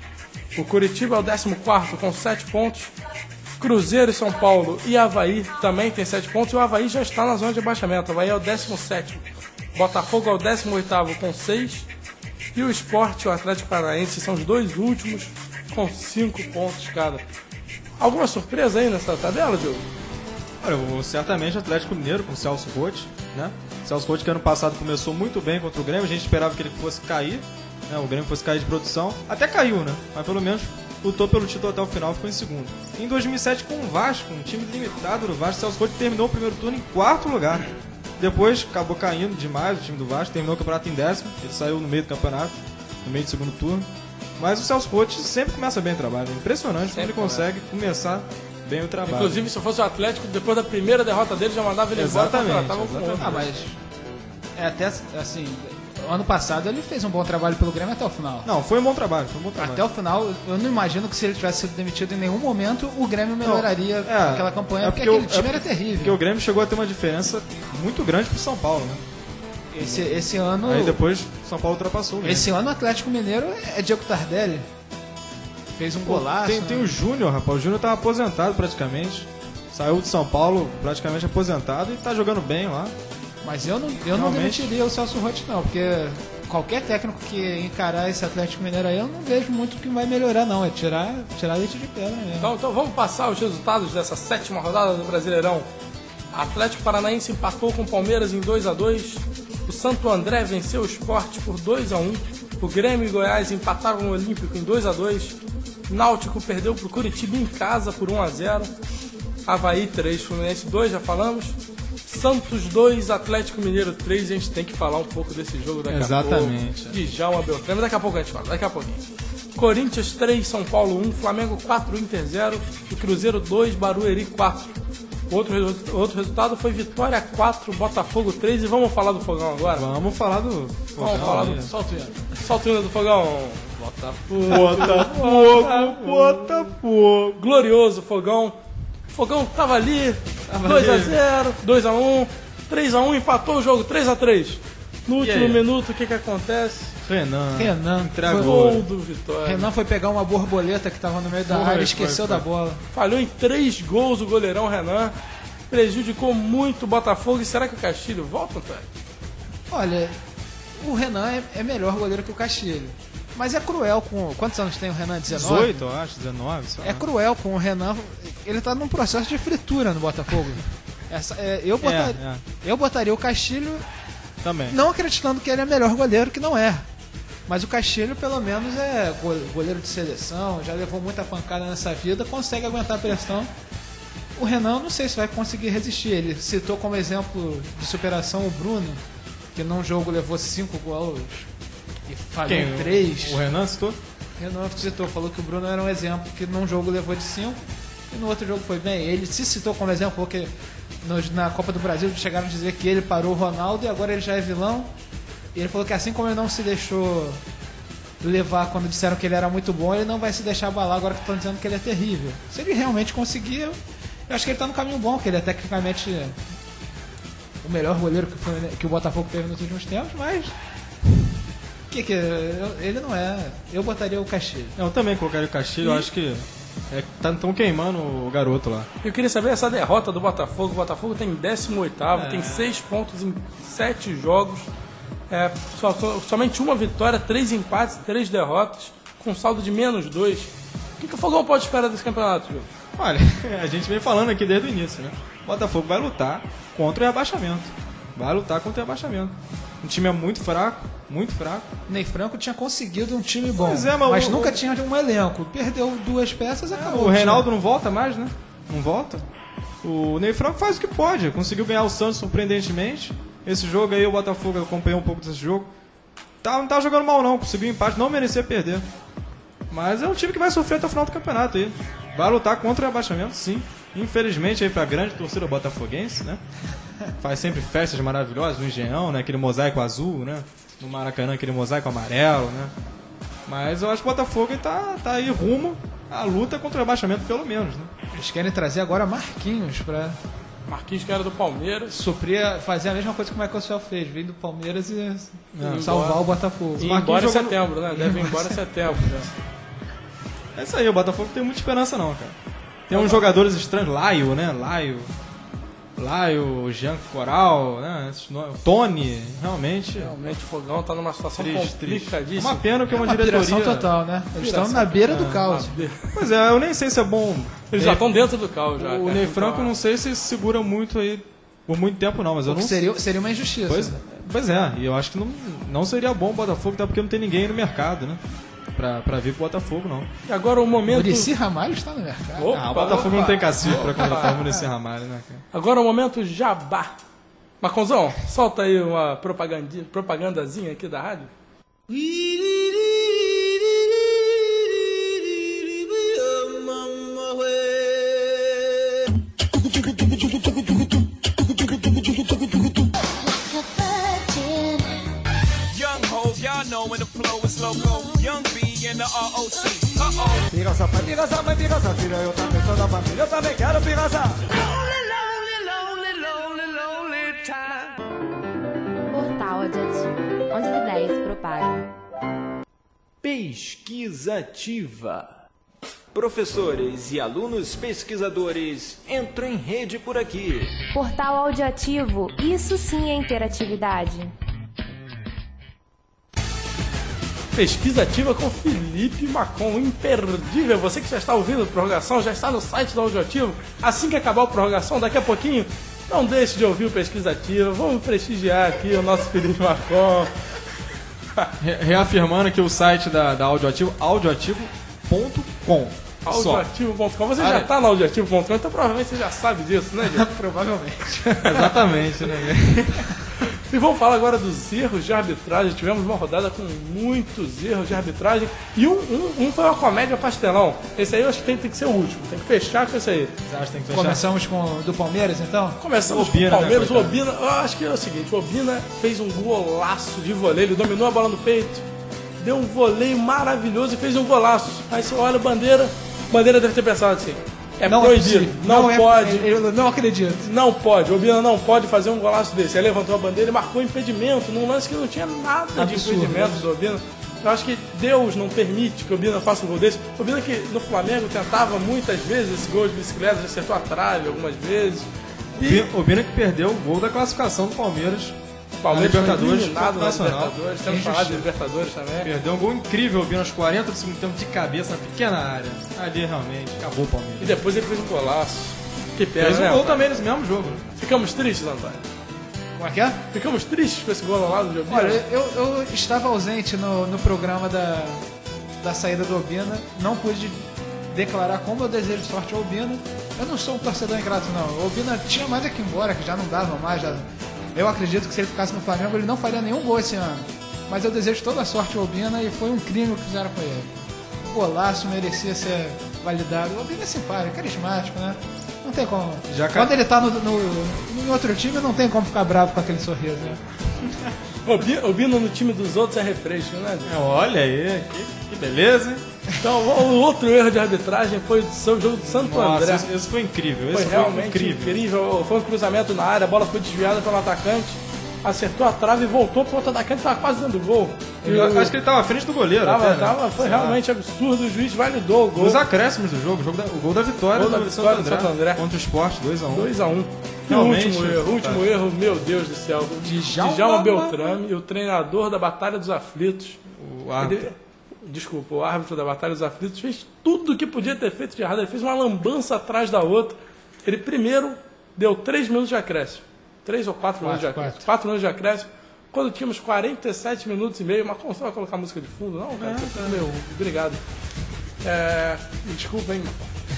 O Curitiba é o décimo quarto, com sete pontos. Cruzeiro e São Paulo e Avaí também tem sete pontos. E o Avaí já está na zona de abaixamento. O Avaí é o décimo sétimo. Botafogo é o décimo oitavo com seis. E o Sport e o Atlético Paranaense são os dois últimos com cinco pontos cada. Alguma surpresa aí nessa tabela, Diogo? Olha, o- certamente o Atlético Mineiro com o Celso Rotti, né? Celso Rotti que ano passado começou muito bem contra o Grêmio, a gente esperava que ele fosse cair, né? O Grêmio fosse cair de produção, até caiu, né? Mas pelo menos lutou pelo título até o final, ficou em segundo. Em dois mil e sete com o Vasco, um time limitado do Vasco, Celso Rotti terminou o primeiro turno em quarto lugar. Depois acabou caindo demais o time do Vasco, terminou o campeonato em décimo, ele saiu no meio do campeonato, no meio do segundo turno. Mas o Celso Rotti sempre começa bem o trabalho, é impressionante como ele consegue começar bem o trabalho. Inclusive, se fosse o Atlético, depois da primeira derrota dele, já mandava ele embora. Exatamente, contratava com exatamente. outro. Ah, mas é até assim, ano passado ele fez um bom trabalho pelo Grêmio até o final. Não, foi um bom trabalho, foi um bom trabalho. Até o final, eu não imagino que se ele tivesse sido demitido em nenhum momento, o Grêmio melhoraria é, aquela campanha, é porque, porque aquele o- time é era terrível. Porque o Grêmio chegou a ter uma diferença muito grande pro São Paulo, né? Esse, esse ano. Aí depois São Paulo ultrapassou. Mesmo. Esse ano o Atlético Mineiro é Diego Tardelli. Fez um Pô, golaço. Tem, né? tem o Júnior, rapaz. O Júnior tá aposentado praticamente. Saiu de São Paulo praticamente aposentado e tá jogando bem lá. Mas eu não, eu não Realmente. demitiria o Celso Roth, não, porque qualquer técnico que encarar esse Atlético Mineiro aí, eu não vejo muito que vai melhorar, não. É tirar, tirar leite de pedra mesmo. Então, então vamos passar os resultados dessa sétima rodada do Brasileirão. Atlético Paranaense empatou com o Palmeiras em dois a dois. O Santo André venceu o Sport por dois a um. O Grêmio e Goiás empataram com o Olímpico em dois a dois. Náutico perdeu para o Curitiba em casa por um a zero. Avaí três, Fluminense dois, já falamos. Santos dois, Atlético Mineiro três. A gente tem que falar um pouco desse jogo daqui Exatamente. a pouco. Djalma Beltrame, daqui a pouco a gente fala, daqui a pouquinho. Corinthians três, São Paulo um, Flamengo quatro, Inter zero. E Cruzeiro dois, Barueri quatro. Outro, resu- outro resultado foi Vitória quatro, Botafogo três. E vamos falar do Fogão agora? Vamos falar do. Vamos falar do... Solta o hino. Solta o hino do Fogão. Botafogo. Botafogo, Botafogo. Glorioso Fogão. O Fogão tava ali, dois a zero, dois a um, três a um, empatou o jogo, três a três. No último aí? minuto, o que que acontece? Renan. Renan. Entregou. Gol do Vitória. Renan foi pegar uma borboleta que tava no meio da Foi, área e foi, esqueceu foi. da bola. Falhou em três gols o goleirão Renan. Prejudicou muito o Botafogo. E será que o Castilho volta, Antônio? Olha, o Renan é, é melhor goleiro que o Castilho. Mas é cruel com... Quantos anos tem o Renan? dezenove? dezoito, eu acho, dezenove. Sei É lá. cruel com o Renan. Ele tá num processo de fritura no Botafogo. Essa, é, eu, botar, É, é. eu botaria o Castilho, Também. não acreditando que ele é melhor goleiro, que não é. Mas o Castilho, pelo menos, é go- goleiro de seleção, já levou muita pancada nessa vida, consegue aguentar a pressão. O Renan, não sei se vai conseguir resistir. Ele citou como exemplo de superação o Bruno, que num jogo levou cinco gols e falhou Quem? em três. O Renan citou? O Renan citou, falou que o Bruno era um exemplo, que num jogo levou de cinco e no outro jogo foi bem. Ele se citou como exemplo, porque no- na Copa do Brasil chegaram a dizer que ele parou o Ronaldo e agora ele já é vilão. E ele falou que assim como ele não se deixou levar quando disseram que ele era muito bom, ele não vai se deixar abalar agora que estão dizendo que ele é terrível. Se ele realmente conseguir, eu eu acho que ele está no caminho bom, que ele é tecnicamente o melhor goleiro que, foi, que o Botafogo teve nos últimos tempos, mas que que eu- ele não é. Eu botaria o Castilho. Eu também colocaria o Castilho, eu acho que é, tá, tão queimando o garoto lá. Eu queria saber essa derrota do Botafogo. O Botafogo tem décimo oitavo, É. tem seis pontos em sete jogos. É, só- só- somente uma vitória, três empates, três derrotas, com saldo de menos dois. O que, que o Fogão pode esperar desse campeonato, Gil? Olha, a gente vem falando aqui desde o início, né? O Botafogo vai lutar contra o rebaixamento. Vai lutar contra o rebaixamento. O time é muito fraco, muito fraco. Ney Franco tinha conseguido um time bom, Pois é, mas mas o- nunca o- tinha um elenco. Perdeu duas peças e acabou. O time. Reinaldo não volta mais, né? Não volta. O Ney Franco faz o que pode. Conseguiu ganhar o Santos surpreendentemente. Esse jogo aí, o Botafogo acompanhou um pouco desse jogo. Tá, não tá jogando mal não, conseguiu um empate, não merecia perder. Mas é um time que vai sofrer até o final do campeonato aí. Vai lutar contra o rebaixamento, sim. Infelizmente aí pra grande torcida botafoguense, né? Faz sempre festas maravilhosas no Engenhão, né? Aquele mosaico azul, né? No Maracanã, aquele mosaico amarelo, né? Mas eu acho que o Botafogo tá, tá aí rumo à luta contra o rebaixamento, pelo menos, né? Eles querem trazer agora Marquinhos pra Marquinhos, que era do Palmeiras. suprir, fazer a mesma coisa que o Michael Sell fez, vir do Palmeiras e Não. salvar Embora. o Botafogo. E ir Marquinhos embora em jogando- setembro, né? Deve ir embora em setembro. Né? É isso aí, o Botafogo não tem muita esperança não, cara. Tem uns jogadores estranhos, Laio, né? Laio. Laio, Jean Coral, né? Esses nomes- Tony, realmente. Realmente o Fogão tá numa situação Triste, triste. complicadíssima. Uma pena que É uma, uma piração diretoria. total, né? Eles estão Piração na beira do total. caos. Pois é, eu nem sei se é bom. Eles já estão dentro do caos já. O cara. Ney Então, Franco não sei se segura muito aí por muito tempo não, mas eu não Seria, seria uma injustiça. Pois, pois é, e eu acho que não, não seria bom o Botafogo, até porque não tem ninguém no mercado, né? Pra, pra vir pro Botafogo, não. E agora o momento... Muricy Ramalho está no mercado. Opa, Ah, o Botafogo opa. não tem cacife pra contratar o Muricy Ramalho, né, cara? Agora o momento jabá. Marconzão, solta aí uma propagandi- propagandazinha aqui da rádio. Young Hov, y'all know when the flow is loco. Young B in the R O C. Uh-oh. Pirraça, pai, pirraça, mãe, pirraça, filha, eu também sou da família, eu também quero pirraça. Lonely, lonely, lonely, lonely, lonely time. Portal onde as ideias se propagam. Pesquisa ativa. Professores e alunos pesquisadores entram em rede por aqui. Portal Audioativo, isso sim é interatividade. Pesquisa ativa com Felipe Macon, imperdível. Você que já está ouvindo a prorrogação, já está no site do Audioativo. Assim que acabar a prorrogação, daqui a pouquinho, não deixe de ouvir o Pesquisa Ativa. Vamos prestigiar aqui o nosso Felipe Macon. Re- Reafirmando que o site da, da Audioativo, audioativo ponto com. audioativo ponto com. Você Ah, já é. está no audioativo ponto com, então provavelmente você já sabe disso, né, Diego? Provavelmente. Exatamente, né? E vamos falar agora dos erros de arbitragem. Tivemos uma rodada com muitos erros de arbitragem. E um, um, um foi uma comédia pastelão. Esse aí eu acho que tem, tem que ser o último. Tem que fechar com esse aí. Você acha que tem que fechar? Começamos com o do Palmeiras, então? Começamos Obina, com o Palmeiras. né, O Obina, eu acho que é o seguinte: o Obina fez um golaço de voleio. Ele dominou a bola no peito, deu um voleio maravilhoso e fez um golaço. Aí você olha a bandeira, a bandeira deve ter pensado assim: é Não é proibido, possível. não, é- pode. Eu não acredito. Não pode, o Obina não pode fazer um golaço desse. Aí levantou a bandeira e marcou impedimento, num lance que não tinha nada de Absurdo, impedimento né? do Obina. Eu acho que Deus não permite que o Obina faça um gol desse. O Obina que no Flamengo tentava muitas vezes esse gol de bicicleta, já acertou a trave algumas vezes. E O Bina que perdeu o gol da classificação do Palmeiras. o Palmeiras na foi Libertadores, eliminado na Nacional. Libertadores. Temos falado de Libertadores também. Perdeu um gol incrível, o Bina aos quarenta do segundo tempo de cabeça na pequena área. Ali realmente acabou o E Palmeiras. depois ele fez um golaço. Que pena, Fez um né? gol Antônio? também nesse mesmo jogo. Ficamos tristes, Antônio. Como é que é? Ficamos tristes com esse gol lá do Obina. Olha, eu, eu estava ausente no, no programa da, da saída do Obina, não pude declarar como eu desejo sorte ao Obina. Eu não sou um torcedor ingrato, não. O Obina tinha mais é que ir embora, que já não dava mais. Já... Eu acredito que se ele ficasse no Flamengo, ele não faria nenhum gol esse ano. Mas eu desejo toda a sorte ao Obina e foi um crime o que fizeram com ele. O golaço merecia ser validado. O Obina é simpático, é carismático, né? Não tem como. Já ca- Quando ele tá no, no, em outro time, não tem como ficar bravo com aquele sorriso, né? O Obina, Obina no time dos outros é refresco, né? É, olha aí, que, que beleza, hein? Então, o outro erro de arbitragem foi o seu jogo do Santo André. Nossa, esse, esse foi incrível. Esse Foi foi, realmente incrível. incrível. Foi um cruzamento na área, a bola foi desviada pelo atacante, acertou a trave e voltou pro outro atacante, estava quase dentro do gol. E Eu o- acho que ele estava à frente do goleiro. tava, até, né? tava- foi Sei lá. realmente absurdo, o juiz validou o gol. Os acréscimos do jogo, o, jogo da- o gol da vitória Gol da do vitória Santo do André, Santo André. contra o Sport, dois a um. dois a um. E o Realmente, último erro, o último fantástico. erro, meu Deus do céu. Djalma- Djalma Beltrame, o treinador da Batalha dos Aflitos. O árbitro. Ele- desculpa, o árbitro da Batalha dos Aflitos fez tudo o que podia ter feito de errado. Ele fez uma lambança atrás da outra. Ele primeiro deu três minutos de acréscimo. três ou quatro minutos de acréscimo. quatro. quatro minutos de acréscimo. Quando tínhamos quarenta e sete minutos e meio, mas como você vai colocar música de fundo? Não, cara, meu, obrigado. É, desculpa, hein?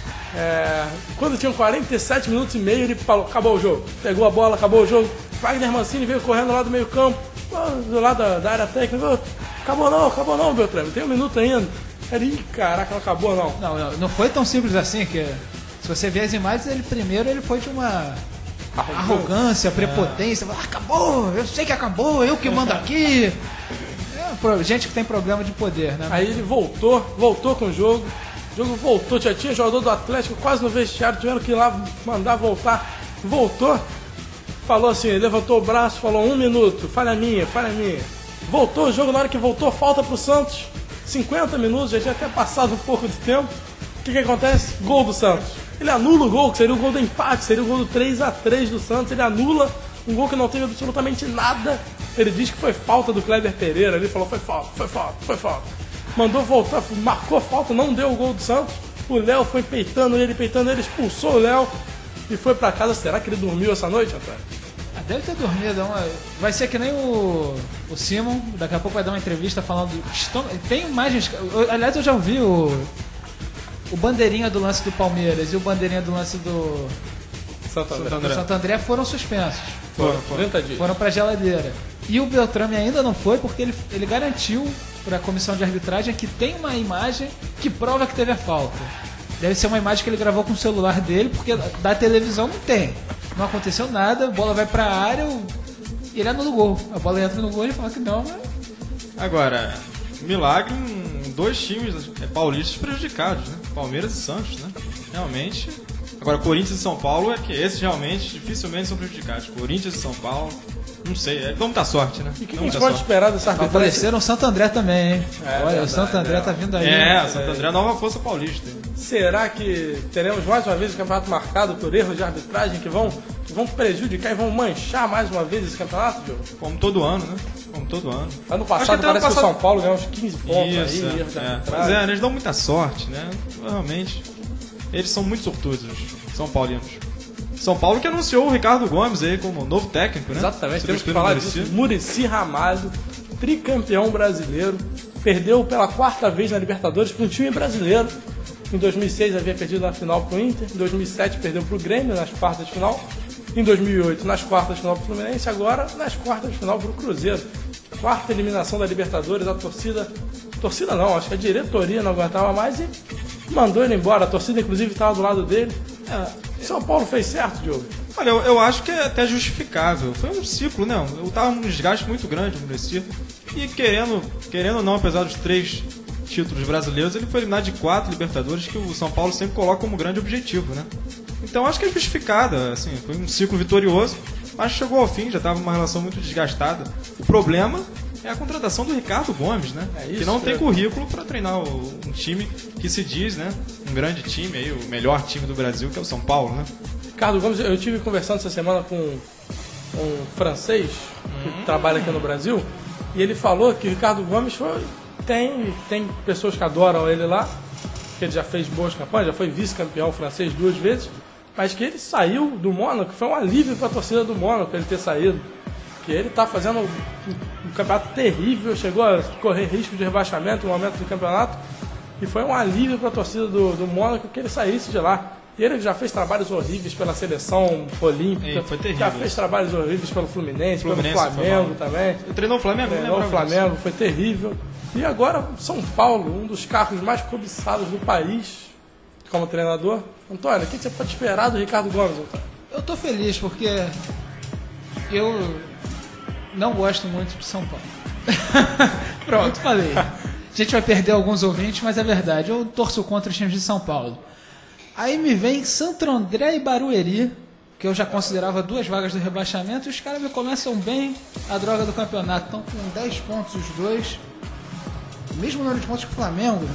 É, quando tinham quarenta e sete minutos e meio, ele falou: acabou o jogo. Pegou a bola, acabou o jogo. Wagner Mancini veio correndo lá do meio campo, lá do lado da, da área técnica. Ô, acabou não, acabou não, Beltrame, tem um minuto ainda. Ele, ih, caraca, não acabou não. Não, não, não foi tão simples assim, que se você ver as imagens, ele primeiro ele foi de uma arrogância, prepotência, ah, acabou, eu sei que acabou, eu que mando aqui. É, pro- gente que tem problema de poder, né? Aí ele voltou, voltou com o jogo. O jogo voltou, já tinha jogador do Atlético quase no vestiário, tiveram que ir lá mandar voltar. Voltou, falou assim, levantou o braço, falou um minuto, falha minha, falha minha. Voltou o jogo, na hora que voltou, falta pro Santos. cinquenta minutos, já tinha até passado um pouco de tempo. O que que acontece? Gol do Santos. Ele anula o gol, que seria o gol do empate, seria o gol do três a três do Santos. Ele anula um gol que não teve absolutamente nada. Ele diz que foi falta do Kleber Pereira. Ele falou, foi falta, foi falta, foi falta. Mandou voltar, marcou falta, não deu o gol do Santos. O Léo foi peitando ele, peitando ele, expulsou o Léo e foi pra casa. Será que ele dormiu essa noite, Antônio? Ah, deve ter dormido. é uma- Vai ser que nem o, o Simon, daqui a pouco vai dar uma entrevista falando. Estão... Tem imagens. eu- Aliás, eu já ouvi o. O bandeirinha do lance do Palmeiras e o bandeirinha do lance do, Santo André. do Santo André foram suspensos. Foram, trinta dias. Foram pra geladeira. E o Beltrame ainda não foi porque ele, ele garantiu para a comissão de arbitragem que tem uma imagem que prova que teve a falta. Deve ser uma imagem que ele gravou com o celular dele, porque da televisão não tem. Não aconteceu nada, a bola vai pra área o- e ele anula o gol. A bola entra no gol e ele fala que não, mas... Agora, milagre em dois times é, paulistas prejudicados, né? Palmeiras e Santos, né? Realmente. Agora, Corinthians e São Paulo é que esses realmente dificilmente são prejudicados. Corinthians e São Paulo Não sei, é, dá muita sorte, né? E o que, que Dá a gente muita pode sorte. esperar dessa arbitragem? Apareceram o Santo André também, hein? É, Olha, verdade, o Santo André é. tá vindo aí. É, Santo André é a nova força paulista. Será que teremos mais uma vez o campeonato marcado por erros de arbitragem que vão, que vão prejudicar e vão manchar mais uma vez esse campeonato, Diogo? Como todo ano, né? Como todo ano. Ano Acho passado que até parece ano que o passado- São Paulo ganhou uns quinze pontos Isso, aí, erros de é. Pois arbitragem. é, eles dão muita sorte, né? Realmente. Eles são muito sortudos, São Paulinos. São Paulo que anunciou o Ricardo Gomes aí como novo técnico, né? Exatamente, temos que Substituindo falar o Muricy. disso. Muricy Ramalho, tricampeão brasileiro, perdeu pela quarta vez na Libertadores para um time brasileiro. Em dois mil e seis havia perdido na final para o Inter, em dois mil e sete perdeu para o Grêmio nas quartas de final, em dois mil e oito nas quartas de final para o Fluminense, agora nas quartas de final para o Cruzeiro. Quarta eliminação da Libertadores, a torcida, torcida não, acho que a diretoria não aguentava mais e mandou ele embora. A torcida inclusive estava do lado dele. É, São Paulo fez certo, Diogo. Olha, eu, eu acho que é até justificável. Foi um ciclo, né? Eu tava um desgaste muito grande no Muricy. E querendo, querendo ou não, apesar dos três títulos brasileiros, ele foi eliminado de quatro Libertadores que o São Paulo sempre coloca como grande objetivo, né? Então acho que é justificado, assim, foi um ciclo vitorioso, mas chegou ao fim, já estava uma relação muito desgastada. O problema é a contratação do Ricardo Gomes, né? É isso, que não tem é. currículo para treinar o- um time que se diz, né? Um grande time aí, o melhor time do Brasil, que é o São Paulo, né? Ricardo Gomes, eu tive conversando essa semana com um francês que trabalha aqui no Brasil e ele falou que o Ricardo Gomes foi, tem, tem pessoas que adoram ele lá, que ele já fez boas campanhas, já foi vice-campeão francês duas vezes, mas que ele saiu do Mônaco, foi um alívio para a torcida do Mônaco ele ter saído, que ele está fazendo um, um campeonato terrível, chegou a correr risco de rebaixamento no momento do campeonato, e foi um alívio para a torcida do, do Mônaco que ele saísse de lá. E ele já fez trabalhos horríveis pela seleção olímpica, É, foi terrível já fez isso. trabalhos horríveis pelo Fluminense, Fluminense, pelo foi Flamengo mal. também. Ele treinou o Flamengo, né? Treinou o Flamengo, foi terrível. E agora São Paulo, um dos carros mais cobiçados do país como treinador. Antônio, o que você pode esperar do Ricardo Gomes, Antônio? Eu tô feliz porque eu não gosto muito de São Paulo. Pronto, falei. A gente vai perder alguns ouvintes, mas é verdade. Eu torço contra os times de São Paulo. Aí me vem Santo André e Barueri, que eu já considerava duas vagas do rebaixamento, e os caras me começam bem a droga do campeonato. Estão com dez pontos os dois, mesmo número de pontos que o Flamengo.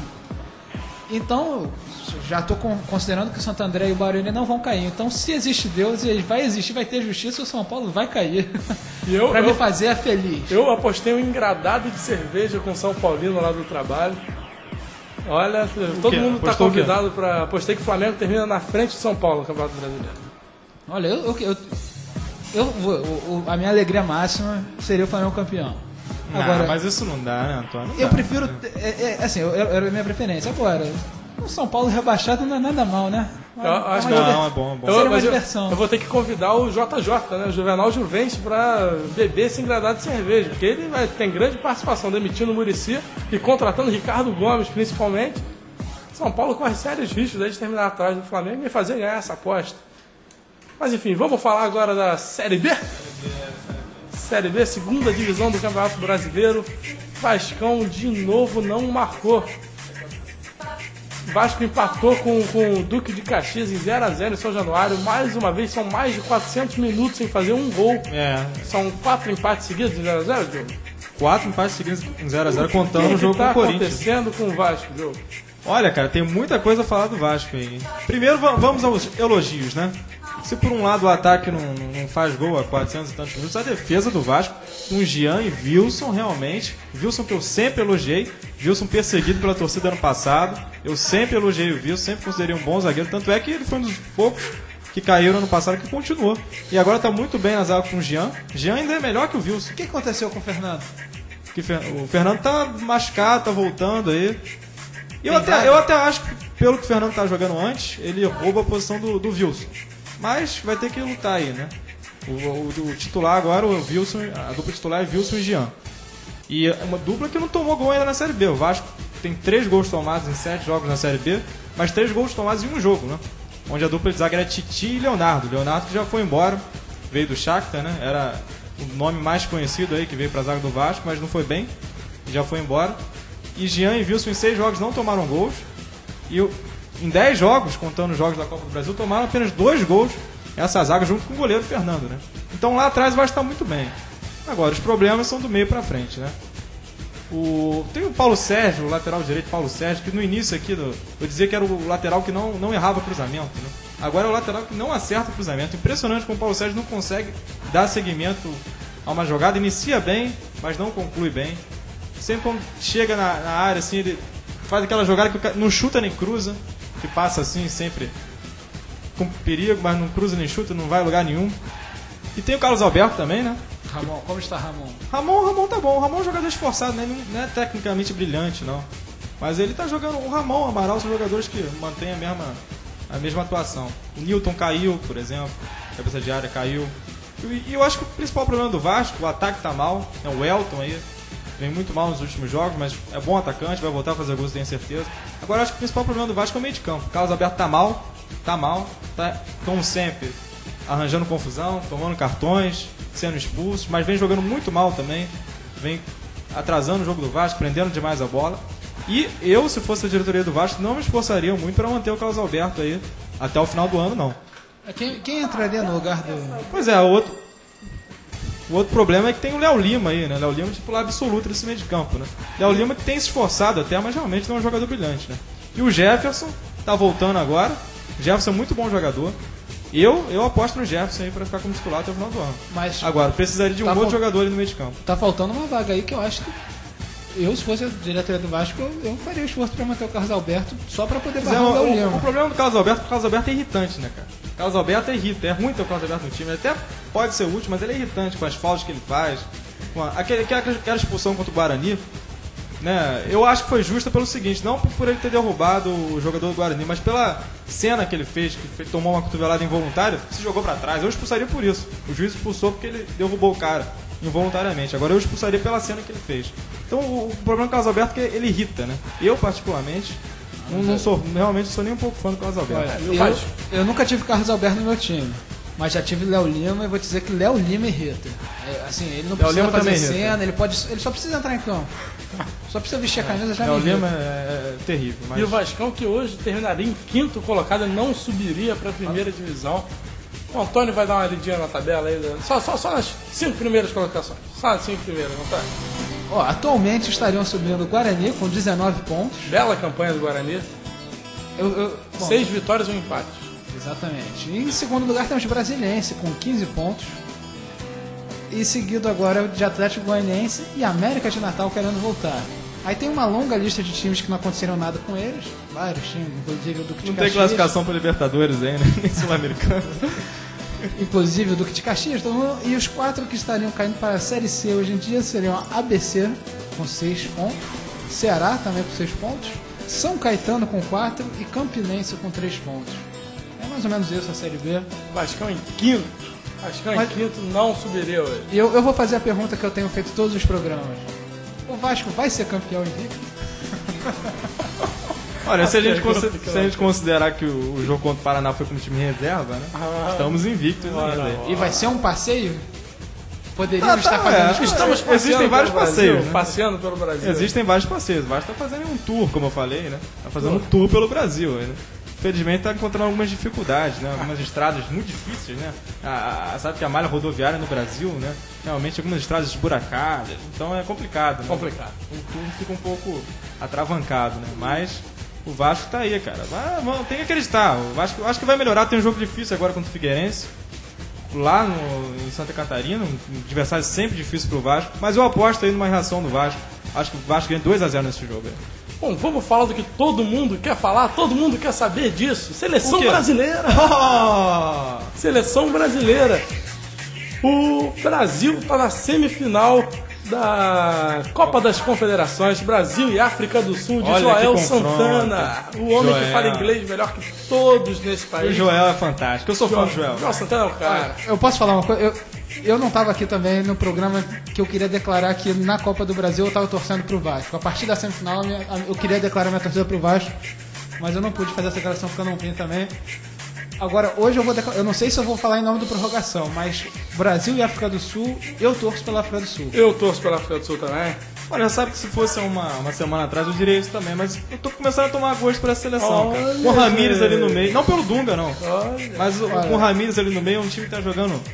Então, já estou considerando que o Santo André e o Barueri não vão cair. Então, se existe Deus, e vai existir, vai ter justiça, o São Paulo vai cair. E eu, Para me eu, fazer feliz. eu apostei um engradado de cerveja com São Paulino lá do trabalho. Olha, todo quê? mundo está Apostou o quê? convidado para... Apostei que o Flamengo termina na frente de São Paulo no Campeonato Brasileiro. Olha, eu, eu, eu, eu vou- o- o- a minha alegria máxima seria o Flamengo campeão. Não, Agora, mas isso não dá, né, Antônio? Não eu dá. prefiro. É, é, assim, eu- eu- era a minha preferência. Agora, o São Paulo rebaixado não é nada mal, né? Eu acho uma que- diver- Não, é bom, é bom. Seria uma mas eu, diversão. eu vou ter que convidar o J J, né, o Juvenal Juvencio, para beber esse engradado de cerveja, porque ele vai, tem grande participação demitindo o Muricy e contratando o Ricardo Gomes, principalmente. São Paulo corre sérios riscos aí de terminar atrás do Flamengo e fazer ganhar essa aposta. Mas enfim, vamos falar agora da Série B? Série B, segunda divisão do Campeonato Brasileiro. Vascão de novo não marcou. Vasco empatou com, com o Duque de Caxias em zero a zero em São Januário. Mais uma vez, são mais de quatrocentos minutos sem fazer um gol. É, São quatro empates seguidos em zero a zero, Diogo? quatro empates seguidos em zero a zero, contando O o que jogo está com o Corinthians. acontecendo com o Vasco, Diogo? Olha, cara, tem muita coisa a falar do Vasco aí. Primeiro, va- vamos aos elogios, né? Se por um lado o ataque não, não faz gol há quatrocentos e tantos minutos, a defesa do Vasco, com Jean e Wilson, realmente. Wilson que eu sempre elogiei. Wilson perseguido pela torcida ano passado. Eu sempre elogiei o Wilson, sempre considerei um bom zagueiro. Tanto é que ele foi um dos poucos que caíram ano passado que continuou. E agora tá muito bem na zaga com o Jean. Jean ainda é melhor que o Wilson. O que aconteceu com o Fernando? Que Fer- o Fernando tá machucado, tá voltando aí. E eu Tem até, vaga? eu até acho que, pelo que o Fernando tá jogando antes, ele rouba a posição do, do Wilson. Mas vai ter que lutar aí, né? O, o- o titular agora, o Wilson, a dupla titular é Wilson e Jean. E é uma dupla que não tomou gol ainda na Série B. O Vasco tem três gols tomados em sete jogos na Série B, mas três gols tomados em um jogo, né? Onde a dupla de zaga era Titi e Leonardo. Leonardo que já foi embora, veio do Shakhtar, né? Era o nome mais conhecido aí que veio pra zaga do Vasco, mas não foi bem, já foi embora. E Jean e Wilson em seis jogos não tomaram gols. E o- em dez jogos, contando os jogos da Copa do Brasil, tomaram apenas dois gols essa zaga junto com o goleiro Fernando, né? Então lá atrás vai estar muito bem. Agora, os problemas são do meio pra frente, né? O... Tem o Paulo Sérgio, o lateral direito Paulo Sérgio, que no início aqui do... eu dizia que era o lateral que não, não errava cruzamento, né? Agora é o lateral que não acerta o cruzamento. Impressionante como o Paulo Sérgio não consegue dar seguimento a uma jogada, inicia bem, mas não conclui bem. Sempre quando chega na, na área, assim, ele faz aquela jogada que o cara não chuta nem cruza, que passa assim sempre com perigo, mas não cruza nem chuta, não vai a lugar nenhum. E tem o Carlos Alberto também, né? Ramon, como está Ramon? Ramon, Ramon tá bom. O Ramon é um jogador esforçado, né? Ele não é tecnicamente brilhante, não. Mas ele tá jogando... O Ramon, o Amaral são jogadores que mantêm a mesma, a mesma atuação. O Newton caiu, por exemplo. Cabeça de área caiu. E, e eu acho que o principal problema do Vasco, o ataque tá mal. É o Elton aí. Vem muito mal nos últimos jogos, mas é bom atacante, vai voltar a fazer gols, tenho certeza. Agora eu acho que o principal problema do Vasco é o meio de campo. O Carlos Alberto tá mal, tá mal. Tá, como sempre, arranjando confusão, tomando cartões, sendo expulso, mas vem jogando muito mal também, vem atrasando o jogo do Vasco, prendendo demais a bola. E eu, se fosse a diretoria do Vasco, não me esforçaria muito para manter o Carlos Alberto aí até o final do ano, não. Quem, quem entraria no lugar do... Pois é, o outro, o outro problema é que tem o Léo Lima aí, né? Léo Lima é titular absoluto desse meio de campo, né? Léo Lima que tem se esforçado até, mas realmente não é um jogador brilhante, né? E o Jefferson tá voltando agora. O Jefferson é muito bom jogador. Eu, eu aposto no Jefferson aí pra ficar como titular até o final do ano. Mas agora, precisaria de um tá outro fal... jogador ali no meio de campo. Tá faltando uma vaga aí que eu acho que eu, se fosse a diretoria do Vasco, eu, eu faria o esforço pra manter o Carlos Alberto só pra poder barrar o Léo Lima. O problema do Carlos Alberto é que o Carlos Alberto é irritante, né, cara? O Carlos Alberto é irrita, é ruim ter o Carlos Alberto no time. Ele até pode ser útil, mas ele é irritante com as faltas que ele faz. Com a, aquele, aquela expulsão contra o Guarani, né? Eu acho que foi justa pelo seguinte, não por ele ter derrubado o jogador do Guarani, mas pela cena que ele fez, que fez, tomou uma cotovelada involuntária, se jogou pra trás. Eu expulsaria por isso. O juiz expulsou porque ele derrubou o cara involuntariamente. Agora eu expulsaria pela cena que ele fez. Então o, o problema do Carlos Alberto é que ele irrita, né? Eu, particularmente, não, não sou, realmente sou nem um pouco fã do Carlos Alberto. Olha, eu, eu nunca tive Carlos Alberto no meu time, mas já tive Léo Lima e vou te dizer que Léo Lima irrita. É, assim, ele não Léo precisa Lima fazer também cena, irrita. ele, pode, ele só precisa entrar em campo. Só precisa vestir a camisa, já Léo me Lima irrita. é, é terrível. Mas... E o Vascão, que hoje terminaria em quinto colocado, não subiria para a primeira divisão. O Antônio vai dar uma lidinha na tabela aí, só, só, só nas cinco primeiras colocações. Só nas cinco primeiras, não tá? Ó, atualmente estariam subindo o Guarani com dezenove pontos. Bela campanha do Guarani. Eu, eu, bom, Seis vitórias e um empate. Exatamente. E em segundo lugar temos o Brasiliense com quinze pontos. E seguido agora de Atlético Goianiense e América de Natal querendo voltar. Aí tem uma longa lista de times que não aconteceram nada com eles. Vários times, inclusive o Duque de Não Caxias. tem classificação para Libertadores ainda, nem Sul-Americano. Inclusive o Duque de Caxias. Todo mundo, e os quatro que estariam caindo para a Série C hoje em dia seriam A B C com seis pontos. Ceará também com seis pontos. São Caetano com quatro e Campinense com três pontos. É mais ou menos isso a Série B. Vascão em quinto. Vascão Mas- em quinto não subiria hoje. E eu, eu vou fazer a pergunta que eu tenho feito em todos os programas. O Vasco vai ser campeão invicto? Olha, se a, gente pergunta consi- que se a gente considerar que o, o jogo contra o Paraná foi como time reserva, né? Ah, Estamos invictos ainda. aí. E vai ser um passeio? Poderíamos Ah, tá, estar fazendo é. isso. Estamos passeando Existem vários pelo Brasil, passeios, né? Passeando pelo Brasil. Existem vários passeios. O Vasco tá fazendo um tour, como eu falei, né? Tá fazendo um tour pelo Brasil, né? Infelizmente tá encontrando algumas dificuldades, né? Algumas estradas muito difíceis, né? A, a- sabe que a malha rodoviária no Brasil, né? Realmente algumas estradas esburacadas. Então é complicado, né? Complicado. O tour fica um pouco atravancado, né? Mas o Vasco tá aí, cara. Vai, vamos, tem que acreditar. O Vasco acho que vai melhorar. Tem um jogo difícil agora contra o Figueirense. Lá no, em Santa Catarina, um adversário sempre difícil pro Vasco. Mas eu aposto aí numa reação do Vasco. Acho que o Vasco ganha dois a zero nesse jogo aí. Bom, vamos falar do que todo mundo quer falar, todo mundo quer saber disso. Seleção O quê? brasileira. Oh! Seleção brasileira. O Brasil está na semifinal da Copa das Confederações, Brasil e África do Sul, de Olha Joel que confronto. Santana. O homem que Joel. fala inglês melhor que todos nesse O país. Joel é fantástico. Eu sou fã do Joel. Joel Santana é o cara. Eu posso falar uma coisa? Eu, eu não estava aqui também no programa que eu queria declarar que na Copa do Brasil eu estava torcendo pro Vasco. A partir da semifinal minha- eu queria declarar minha torcida pro Vasco, mas eu não pude fazer essa declaração porque eu não vim também. Agora, hoje eu vou declarar, eu não sei se eu vou falar em nome do Prorrogação, mas Brasil e África do Sul, eu torço pela África do Sul. Eu torço pela África do Sul também. Olha, já sabe que se fosse uma, uma semana atrás eu diria isso também, mas eu tô começando a tomar gosto por essa seleção, cara. Olha, Com o Ramires ali no meio, não pelo Dunga, não. Olha. Mas o, com o Ramires ali no meio, é um time que tá jogando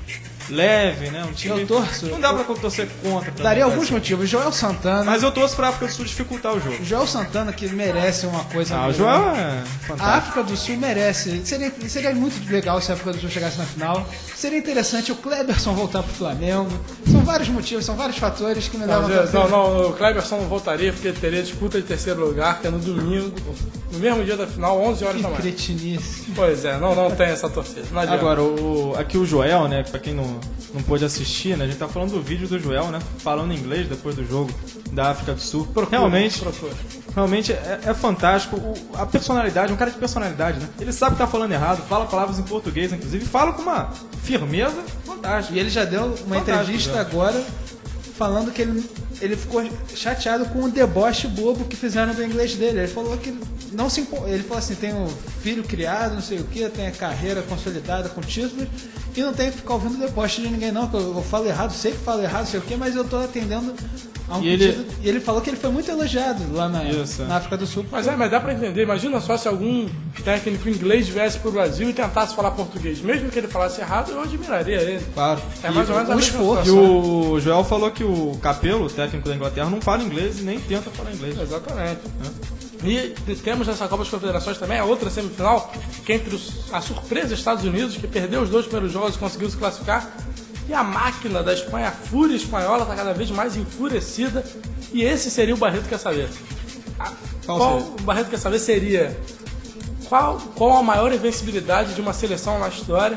leve, né? Um time... Eu torço. Não dá pra torcer contra. também, Daria mas- alguns motivos. Joel Santana. Mas eu torço pra África do Sul dificultar o jogo. Joel Santana que merece uma coisa. Ah, o melhor. Joel é A fantástico. África do Sul merece. Seria, seria muito legal se a África do Sul chegasse na final. Seria interessante o Kleberson voltar pro Flamengo. São vários motivos, são vários fatores que me levam Não, a torcer. não, não, o Kleberson não voltaria porque teria disputa de terceiro lugar, que é no domingo, no mesmo dia da final, onze horas da Que manhã. cretinice. Pois é, não, não tem essa torcida. Não adianta. Agora, o, aqui o Joel, né? Pra quem não, não pôde assistir, né? A gente tá falando do vídeo do Joel, né? Falando inglês depois do jogo da África do Sul. realmente, procura. realmente é, é fantástico. O- a personalidade, um cara de personalidade, né? Ele sabe que tá falando errado, fala palavras em português, inclusive, e fala com uma firmeza fantástica. E ele já deu uma Fantástico, entrevista já. agora falando que ele, ele ficou chateado com o deboche bobo que fizeram do inglês dele. Ele falou que não se impo... Ele falou assim, tem um filho criado, não sei o que, tem a carreira consolidada com títulos e não tem que ficar ouvindo deboche de ninguém não, que eu, eu falo errado, sei que falo errado, sei o que, mas eu tô atendendo a um E ele- pedido. E ele falou que ele foi muito elogiado lá na, Isso, é. na África do Sul. Mas é, mas dá pra entender. Imagina só se algum técnico inglês viesse pro Brasil e tentasse falar português. Mesmo que ele falasse errado, eu admiraria ele. Claro. É mais ou menos a o mesma esforço. E situação. o Joel falou que o Capello, o técnico da Inglaterra, não fala inglês e nem tenta falar inglês. Exatamente. E temos nessa Copa das Confederações também a outra semifinal, que é entre os, a surpresa Estados Unidos, que perdeu os dois primeiros jogos e conseguiu se classificar, e a máquina da Espanha, a fúria espanhola, está cada vez mais enfurecida, e esse seria o Barreto Quer Saber. A- Qual qual seria? o Barreto Quer Saber seria qual, qual a maior invencibilidade de uma seleção na história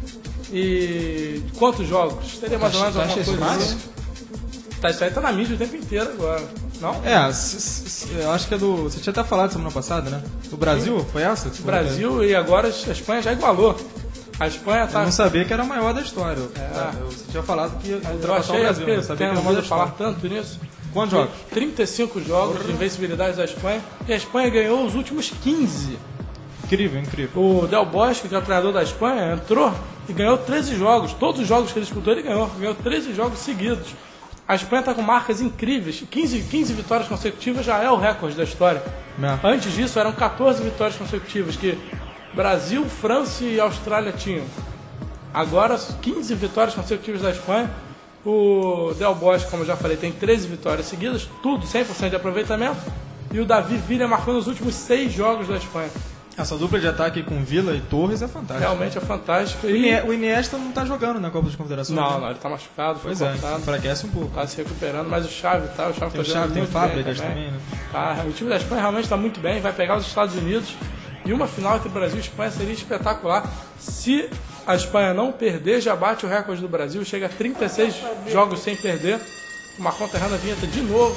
e quantos jogos? Teria mais ou menos Tu acha alguma isso coisa fácil? assim? Tá, isso aí tá na mídia o tempo inteiro agora, não? É, s- s- eu acho que é do. Você tinha até falado semana passada, né? Do Brasil, foi essa? O Brasil e agora a Espanha já igualou. A Espanha Eu tá. não sabia que era a maior da história. Eu- Você tinha falado que ia Eu ultrapassar o achei Brasil, que não sabia que tem era a maior da ouvido falar história. tanto nisso. Quantos jogos? trinta e cinco jogos de invencibilidade da Espanha. E a Espanha ganhou os últimos quinze. Incrível, incrível. O Del Bosque, que é o treinador da Espanha, entrou e ganhou treze jogos. Todos os jogos que ele disputou, ele ganhou. Ganhou treze jogos seguidos. A Espanha está com marcas incríveis. quinze, quinze vitórias consecutivas já é o recorde da história. É. Antes disso, eram quatorze vitórias consecutivas que Brasil, França e Austrália tinham. Agora, quinze vitórias consecutivas da Espanha. O Del Bosque, como eu já falei, tem treze vitórias seguidas, tudo cem por cento de aproveitamento. E o Davi Villa marcou nos últimos seis jogos da Espanha. Essa dupla de ataque com Vila e Torres é fantástica. Realmente é fantástico. O E... Inie- O Iniesta não tá jogando na Copa das Confederações. Não, né? não, ele tá machucado, foi Pois é, cortado. enfraquece um pouco. Tá se recuperando, mas o Xavi tá, o Xavi Tem o tá Xavi, jogando tem o muito Fábricas bem também, né? Tá, o time da Espanha realmente está muito bem, vai pegar os Estados Unidos e uma final entre Brasil e Espanha seria espetacular. Se a Espanha não perder, já bate o recorde do Brasil, chega a trinta e seis jogos sem perder. O Marcon tá errando a vinheta de novo.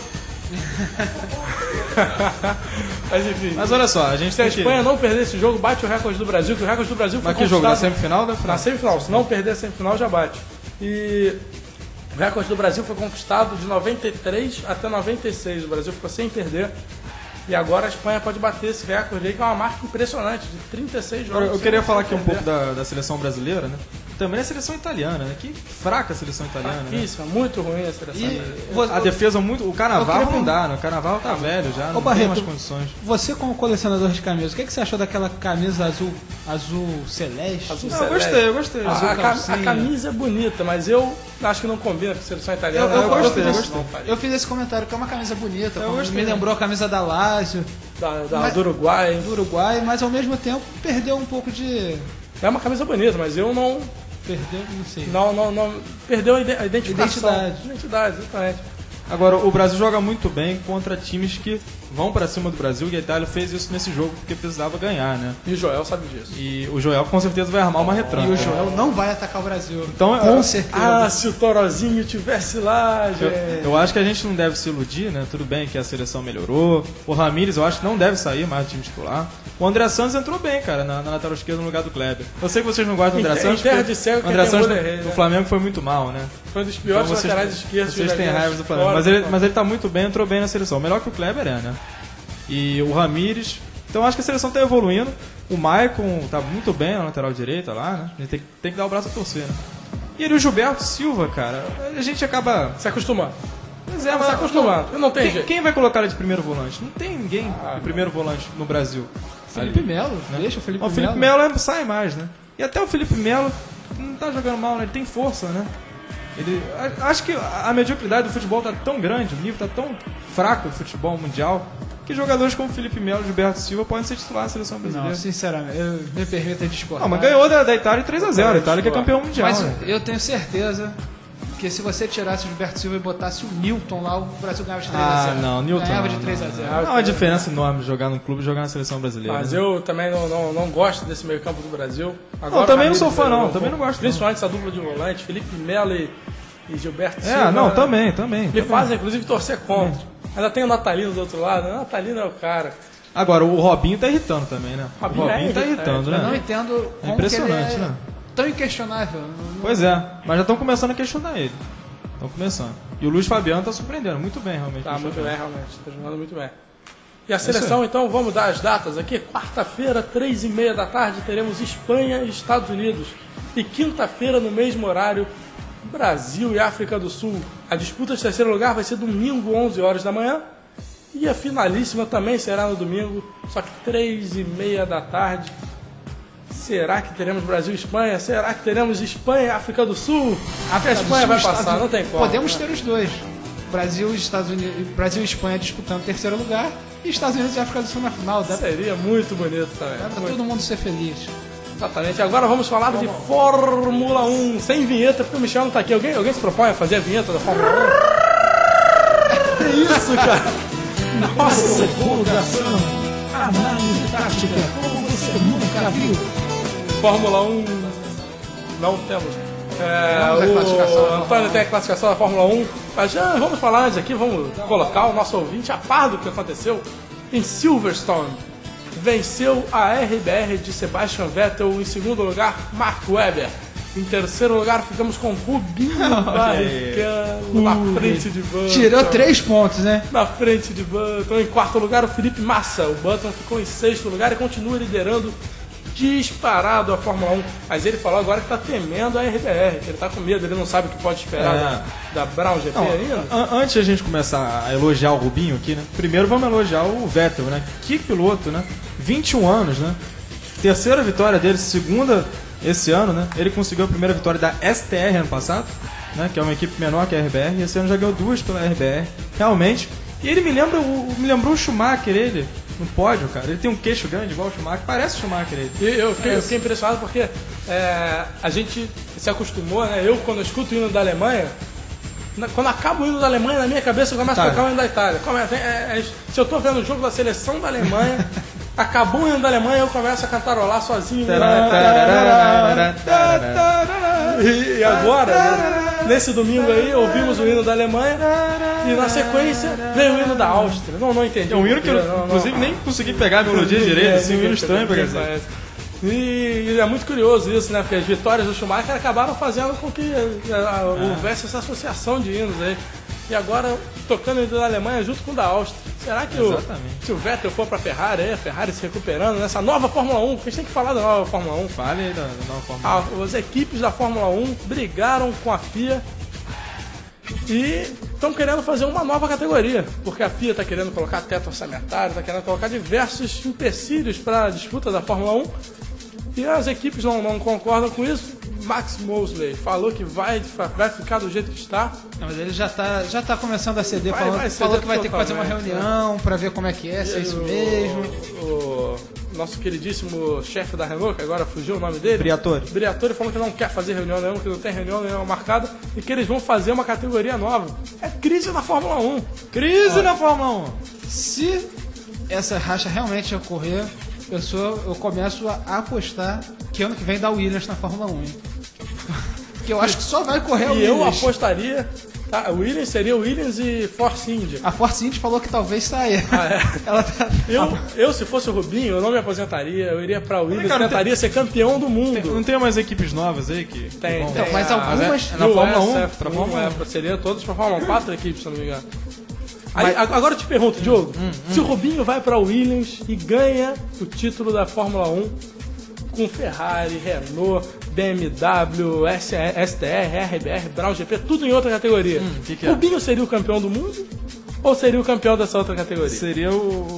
Mas enfim, Mas olha só, a gente se a tem que... Espanha não perder esse jogo, bate o recorde do Brasil, que o recorde do Brasil foi Mas que jogo? Na conquistado semifinal da na França? semifinal. Se não perder a semifinal, já bate. E o recorde do Brasil foi conquistado de noventa e três até noventa e seis. O Brasil ficou sem perder. E agora a Espanha pode bater esse recorde aí, que é uma marca impressionante, de trinta e seis jogos. Agora, eu sem queria falar aqui um perder. pouco da, da seleção brasileira, né? Também a seleção italiana, né? Que fraca a seleção italiana, né? Fraquíssima, muito ruim a seleção. E brasileira. A defesa muito... O Eu Carnaval queria não dá, né? O Carnaval tá velho já, não tem Barreto, mais condições. você como colecionador de camisas, o que, que você achou daquela camisa azul, azul celeste? Azul Não, eu gostei, eu gostei. A, Azul a, cam- calcinha. a camisa é bonita, mas eu acho que não combina com a seleção italiana. Eu, eu, eu gostei, gostei, eu, gostei. Não faria. eu fiz esse comentário, que é uma camisa bonita, como gostei. me lembrou a camisa da Lazio, Da, da- Mas- do Uruguai. do Uruguai, mas ao mesmo tempo perdeu um pouco de... É uma camisa bonita, mas eu não. Perdeu, não sei. Não, não, não. Perdeu a ide- a identificação. Identidade. Identidade, exatamente. Agora, o Brasil joga muito bem contra times que vão pra cima do Brasil, e a Itália fez isso nesse jogo porque precisava ganhar, né? E o Joel sabe disso. E o Joel com certeza vai armar uma retranca. E o Joel não vai atacar o Brasil. Então, com eu- certeza. Ah, se o Torozinho tivesse lá, Eu, gente. eu acho que a gente não deve se iludir, né? Tudo bem que a seleção melhorou. O Ramires, eu acho que não deve sair mais do time titular. O André Santos entrou bem, cara, na, na lateral esquerda no lugar do Kleber. Eu sei que vocês não gostam do André Em- em Santos. terra porque de cego, o quem André tem Santos olho do, é rei, do né? Flamengo foi muito mal, né? Foi um dos piores Então vocês, laterais esquerdos. vocês que eu já têm vi raiva do na Flamengo. história Mas do ele, Flamengo. mas ele tá muito bem, entrou bem na seleção. Melhor que o Kleber é, né? E o Ramires. Então acho que a seleção tá evoluindo. O Maicon tá muito bem na lateral direita lá, né? A gente tem, tem que dar o braço a torcer, né? E ele, o Gilberto Silva, cara, a gente acaba. Se acostumando. Mas é, Mas se acostumando. Não tem Quem, jeito. quem vai colocar ele de primeiro volante? Não tem ninguém de primeiro volante no Brasil. Felipe Ali, Melo, né? deixa o Felipe O Felipe Melo. Melo sai mais, né? E até o Felipe Melo, não tá jogando mal, né? Ele tem força, né? Ele, a- acho que a, a mediocridade do futebol tá tão grande, o nível tá tão fraco do futebol mundial, que jogadores como Felipe Melo e Gilberto Silva podem ser titulares da seleção brasileira. Não, sinceramente, eu me permito discordar. Não, mas ganhou da, da Itália três a zero. A Itália que é campeão mundial. Mas né? eu tenho certeza que se você tirasse o Gilberto Silva e botasse o Milton lá, o Brasil ganhava de três a zero. Ah, não, Newton. Ganhava não, de três a zero. Não, não. É uma diferença enorme jogar no clube e jogar na seleção brasileira. Mas né? eu também não, não, não gosto desse meio campo do Brasil. Agora, Não, também não Ramires sou fã, não. jogou, Também não gosto, Principalmente essa dupla de volante, Felipe Melo e, e Gilberto É, Silva. não, né? também, também. Me também. fazem, inclusive, torcer contra. Ainda tem o Natalino do outro lado. O Natalino é o cara. Agora, o Robinho tá irritando também, né? O Robinho Robinho é tá irritante, irritando, Eu não né? entendo como impressionante, que ele é né? tão inquestionável. Não- não- Pois é, mas já estão começando a questionar ele. Estão começando. E o Luiz Fabiano tá surpreendendo, muito bem, realmente. Tá Luiz muito Fabiano. bem, realmente. Tá jogando muito bem. E a seleção, então, vamos dar as datas aqui. Quarta-feira, três e meia da tarde, teremos Espanha e Estados Unidos. E quinta-feira, no mesmo horário, Brasil e África do Sul. A disputa de terceiro lugar vai ser domingo, onze horas da manhã. E a finalíssima também será no domingo, só que três e meia da tarde. Será que teremos Brasil e Espanha? Será que teremos Espanha e África do Sul? Acho que a África do Espanha Sul, vai Estados passar, não Unidos. tem como. Podemos né? ter os dois. Brasil e Estados Unidos, Brasil e Espanha disputando o terceiro lugar e Estados Unidos e África do Sul na final. Dá, Seria muito bonito também. dá pra Muito. todo mundo ser feliz. Exatamente. Agora vamos falar de Fórmula um, sem vinheta, porque o Michel não tá aqui. Alguém, alguém se propõe a fazer a vinheta da Fórmula um? Que isso, cara? Nossa, Empolgação, análise tática, como você nunca viu. Fórmula um não temos. É, Temos a classificação da o Antônio tem a classificação da Fórmula um, mas já vamos falar antes aqui, vamos colocar o nosso ouvinte a par do que aconteceu em Silverstone. Venceu a R B R de Sebastian Vettel, em segundo lugar, Mark Webber. Em terceiro lugar ficamos com Rubinho Barrichello na frente de Button. Tirou três pontos, né? Na frente de Button. Em quarto lugar, o Felipe Massa. O Button ficou em sexto lugar e continua liderando disparado a Fórmula um. Mas ele falou agora que tá temendo a R B R, que ele tá com medo, ele não sabe o que pode esperar É. da, da Brown G P Não, ainda. an- antes de a gente começar a elogiar o Rubinho aqui, né? Primeiro vamos elogiar o Vettel, né? Que piloto, né? vinte e um anos, né? Terceira vitória dele, segunda esse ano, né? Ele conseguiu a primeira vitória da S T R ano passado, né? Que é uma equipe menor que a R B R, e esse ano já ganhou duas pela R B R, realmente. E ele me lembra, o, me lembrou o Schumacher, ele, no pódio, cara. Ele tem um queixo grande igual o Schumacher, parece o Schumacher ele. E eu fiquei, eu fiquei impressionado porque é, a gente se acostumou, né? Eu, quando eu escuto o hino da Alemanha, na- quando acaba o hino da Alemanha, na minha cabeça eu começo a Itália. tocar o hino da Itália. Começa, é, é, se eu tô vendo o jogo da seleção da Alemanha, acabou o hino da Alemanha, eu começo a cantarolar sozinho. E, e agora, né, nesse domingo aí, ouvimos o hino da Alemanha e na sequência veio o hino da Áustria. Não, não entendi. É um hino que eu, Não, não. inclusive, nem consegui pegar a melodia direito, assim, um hino estranho pra dizer. Parece. E é muito curioso isso, né? Porque as vitórias do Schumacher acabaram fazendo com que eh, houvesse essa associação de hinos aí. E agora tocando o hino da Alemanha junto com o da Áustria. Será que o, Exatamente. se o Vettel for pra Ferrari, aí, a Ferrari se recuperando nessa nova Fórmula um, porque a gente tem que falar da nova Fórmula um. Fale aí da, da nova Fórmula A- as equipes da Fórmula um brigaram com a F I A e estão querendo fazer uma nova categoria, porque a F I A está querendo colocar teto orçamentário, está querendo colocar diversos empecilhos para a disputa da Fórmula um e as equipes não, não concordam com isso. Max Mosley falou que vai, vai ficar do jeito que está. Não, mas ele já tá, já tá começando a ceder, Vai- falando, vai ceder falou que vai ter que fazer uma totalmente, reunião pra ver como é que é, se é isso mesmo. O, o nosso queridíssimo chefe da Renault, que agora fugiu o nome dele, Briatore. Briatore falou que não quer fazer reunião nenhuma, que não tem reunião nenhuma marcada e que eles vão fazer uma categoria nova. É crise na Fórmula um. Crise na Fórmula um. Se essa racha realmente ocorrer, eu, sou, eu começo a apostar que ano que vem dá Williams na Fórmula um. Hein? Porque eu acho que só vai correr o E eu Williams. apostaria. Tá, o Williams seria o Williams e Force India. A Force India falou que talvez saia. Ah, é? Ela tá... Eu, eu, se fosse o Rubinho, eu não me aposentaria, eu iria pra Williams cara, e tentaria ser campeão do mundo. Não tem mais equipes novas aí que... Tem, que tem. vão- mas a- algumas- a- na U S Fórmula um, F pra Fórmula é, seria todos pra Fórmula um, quatro equipes, se eu não me engano. Aí, a- agora eu te pergunto, Diogo, se o Rubinho vai pra Williams e ganha o título da Fórmula um com Ferrari, Renault, B M W, S T R, R B R, Brown G P, tudo em outra categoria. Hum, que que é? Rubinho seria o campeão do mundo ou seria o campeão dessa outra categoria? Seria o...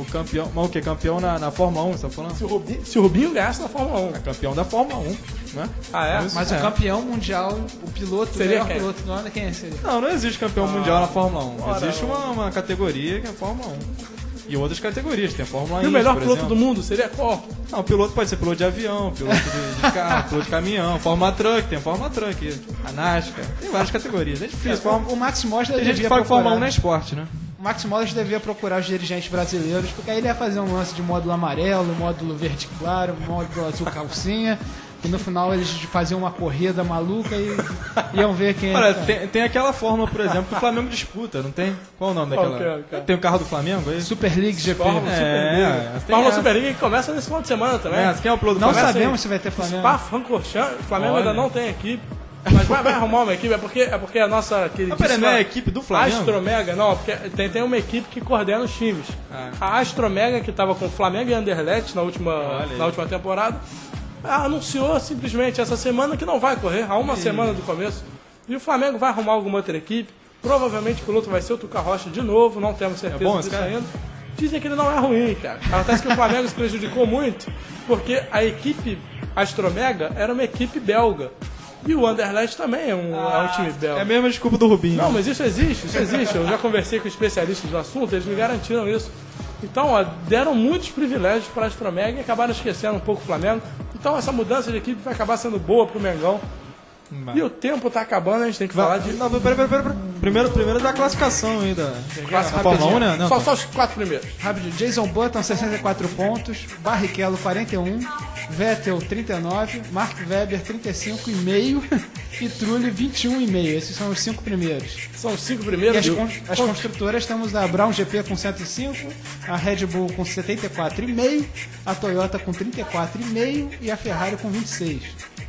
o campeão. Mas o que? Campeão na, na Fórmula um, você tá falando? Se o Rubinho, se o Rubinho ganhasse na Fórmula um. É campeão da Fórmula um, né? Ah, é? Mas o campeão mundial, o piloto, Seria o melhor quem? piloto do ano, quem seria? Não, não existe campeão mundial na Fórmula um. ora, Existe uma, uma categoria que é a Fórmula um. E outras categorias, tem a Fórmula E o Indy, melhor por piloto exemplo. do mundo seria qual? Não, o piloto pode ser piloto de avião, piloto de, de carro, piloto de caminhão, Fórmula Truck, tem a Fórmula Truck, a NASCAR, tem várias categorias, é difícil. O Max Mosta Tem gente que devia fala que Fórmula procurar. um não é esporte, né? O Max Modas devia procurar os dirigentes brasileiros, porque aí ele ia fazer um lance de módulo amarelo, módulo verde claro, módulo azul calcinha, e no final eles faziam uma corrida maluca e iam ver quem Olha, é. tem, tem aquela fórmula, por exemplo, que o Flamengo disputa, não tem? Qual o nome Qual daquela? que é, cara? Tem o carro do Flamengo aí? Super League G P. Fórmula Super É, League. tem Fórmula essa. Super League que começa nesse final de semana também. É, quem é o piloto do Não Flamengo? sabemos se vai ter Flamengo. Spa-Francorchamps, o Flamengo Olha. ainda não tem equipe. Mas vai, vai arrumar uma equipe, é porque, é porque a nossa queridíssima... Ah, peraí, não é a equipe do Flamengo? Astromega, não, porque tem, tem uma equipe que coordena os times. Ah. A Astromega, que estava com o Flamengo e Anderlecht na última, aí. na última temporada, anunciou simplesmente essa semana que não vai correr, há uma semana do começo. E o Flamengo vai arrumar alguma outra equipe. Provavelmente o piloto vai ser o Tuca Rocha de novo, não temos certeza É bom esse disso cara? ainda. Dizem que ele não é ruim, cara. Acontece que o Flamengo se prejudicou muito, porque a equipe Astromega era uma equipe belga. E o Anderlecht também é um, é um time belga. É a mesma desculpa do Rubinho. Não, mas isso existe, isso existe. Eu já conversei com especialistas do assunto, eles me garantiram isso. Então, ó, deram muitos privilégios para a Astromega e acabaram esquecendo um pouco o Flamengo. Então, essa mudança de equipe vai acabar sendo boa pro Mengão. Vai. E o tempo tá acabando, a gente tem que Vai- falar de... Não, peraí, peraí, peraí. Primeiro, primeiro da classificação aí da, da Fórmula um, né? Não, Só, só os quatro primeiros. Rápido, Jason Button, sessenta e quatro pontos, Barrichello, quarenta e um, Vettel, trinta e nove, Mark Webber, trinta e cinco e meio e Trulli, vinte e um e meio. Esses são os cinco primeiros. São os cinco E primeiros. as, E o- con- as construtoras temos a Brown G P com cento e cinco, a Red Bull com setenta e quatro e meio, a Toyota com trinta e quatro e meio e a Ferrari com vinte e seis.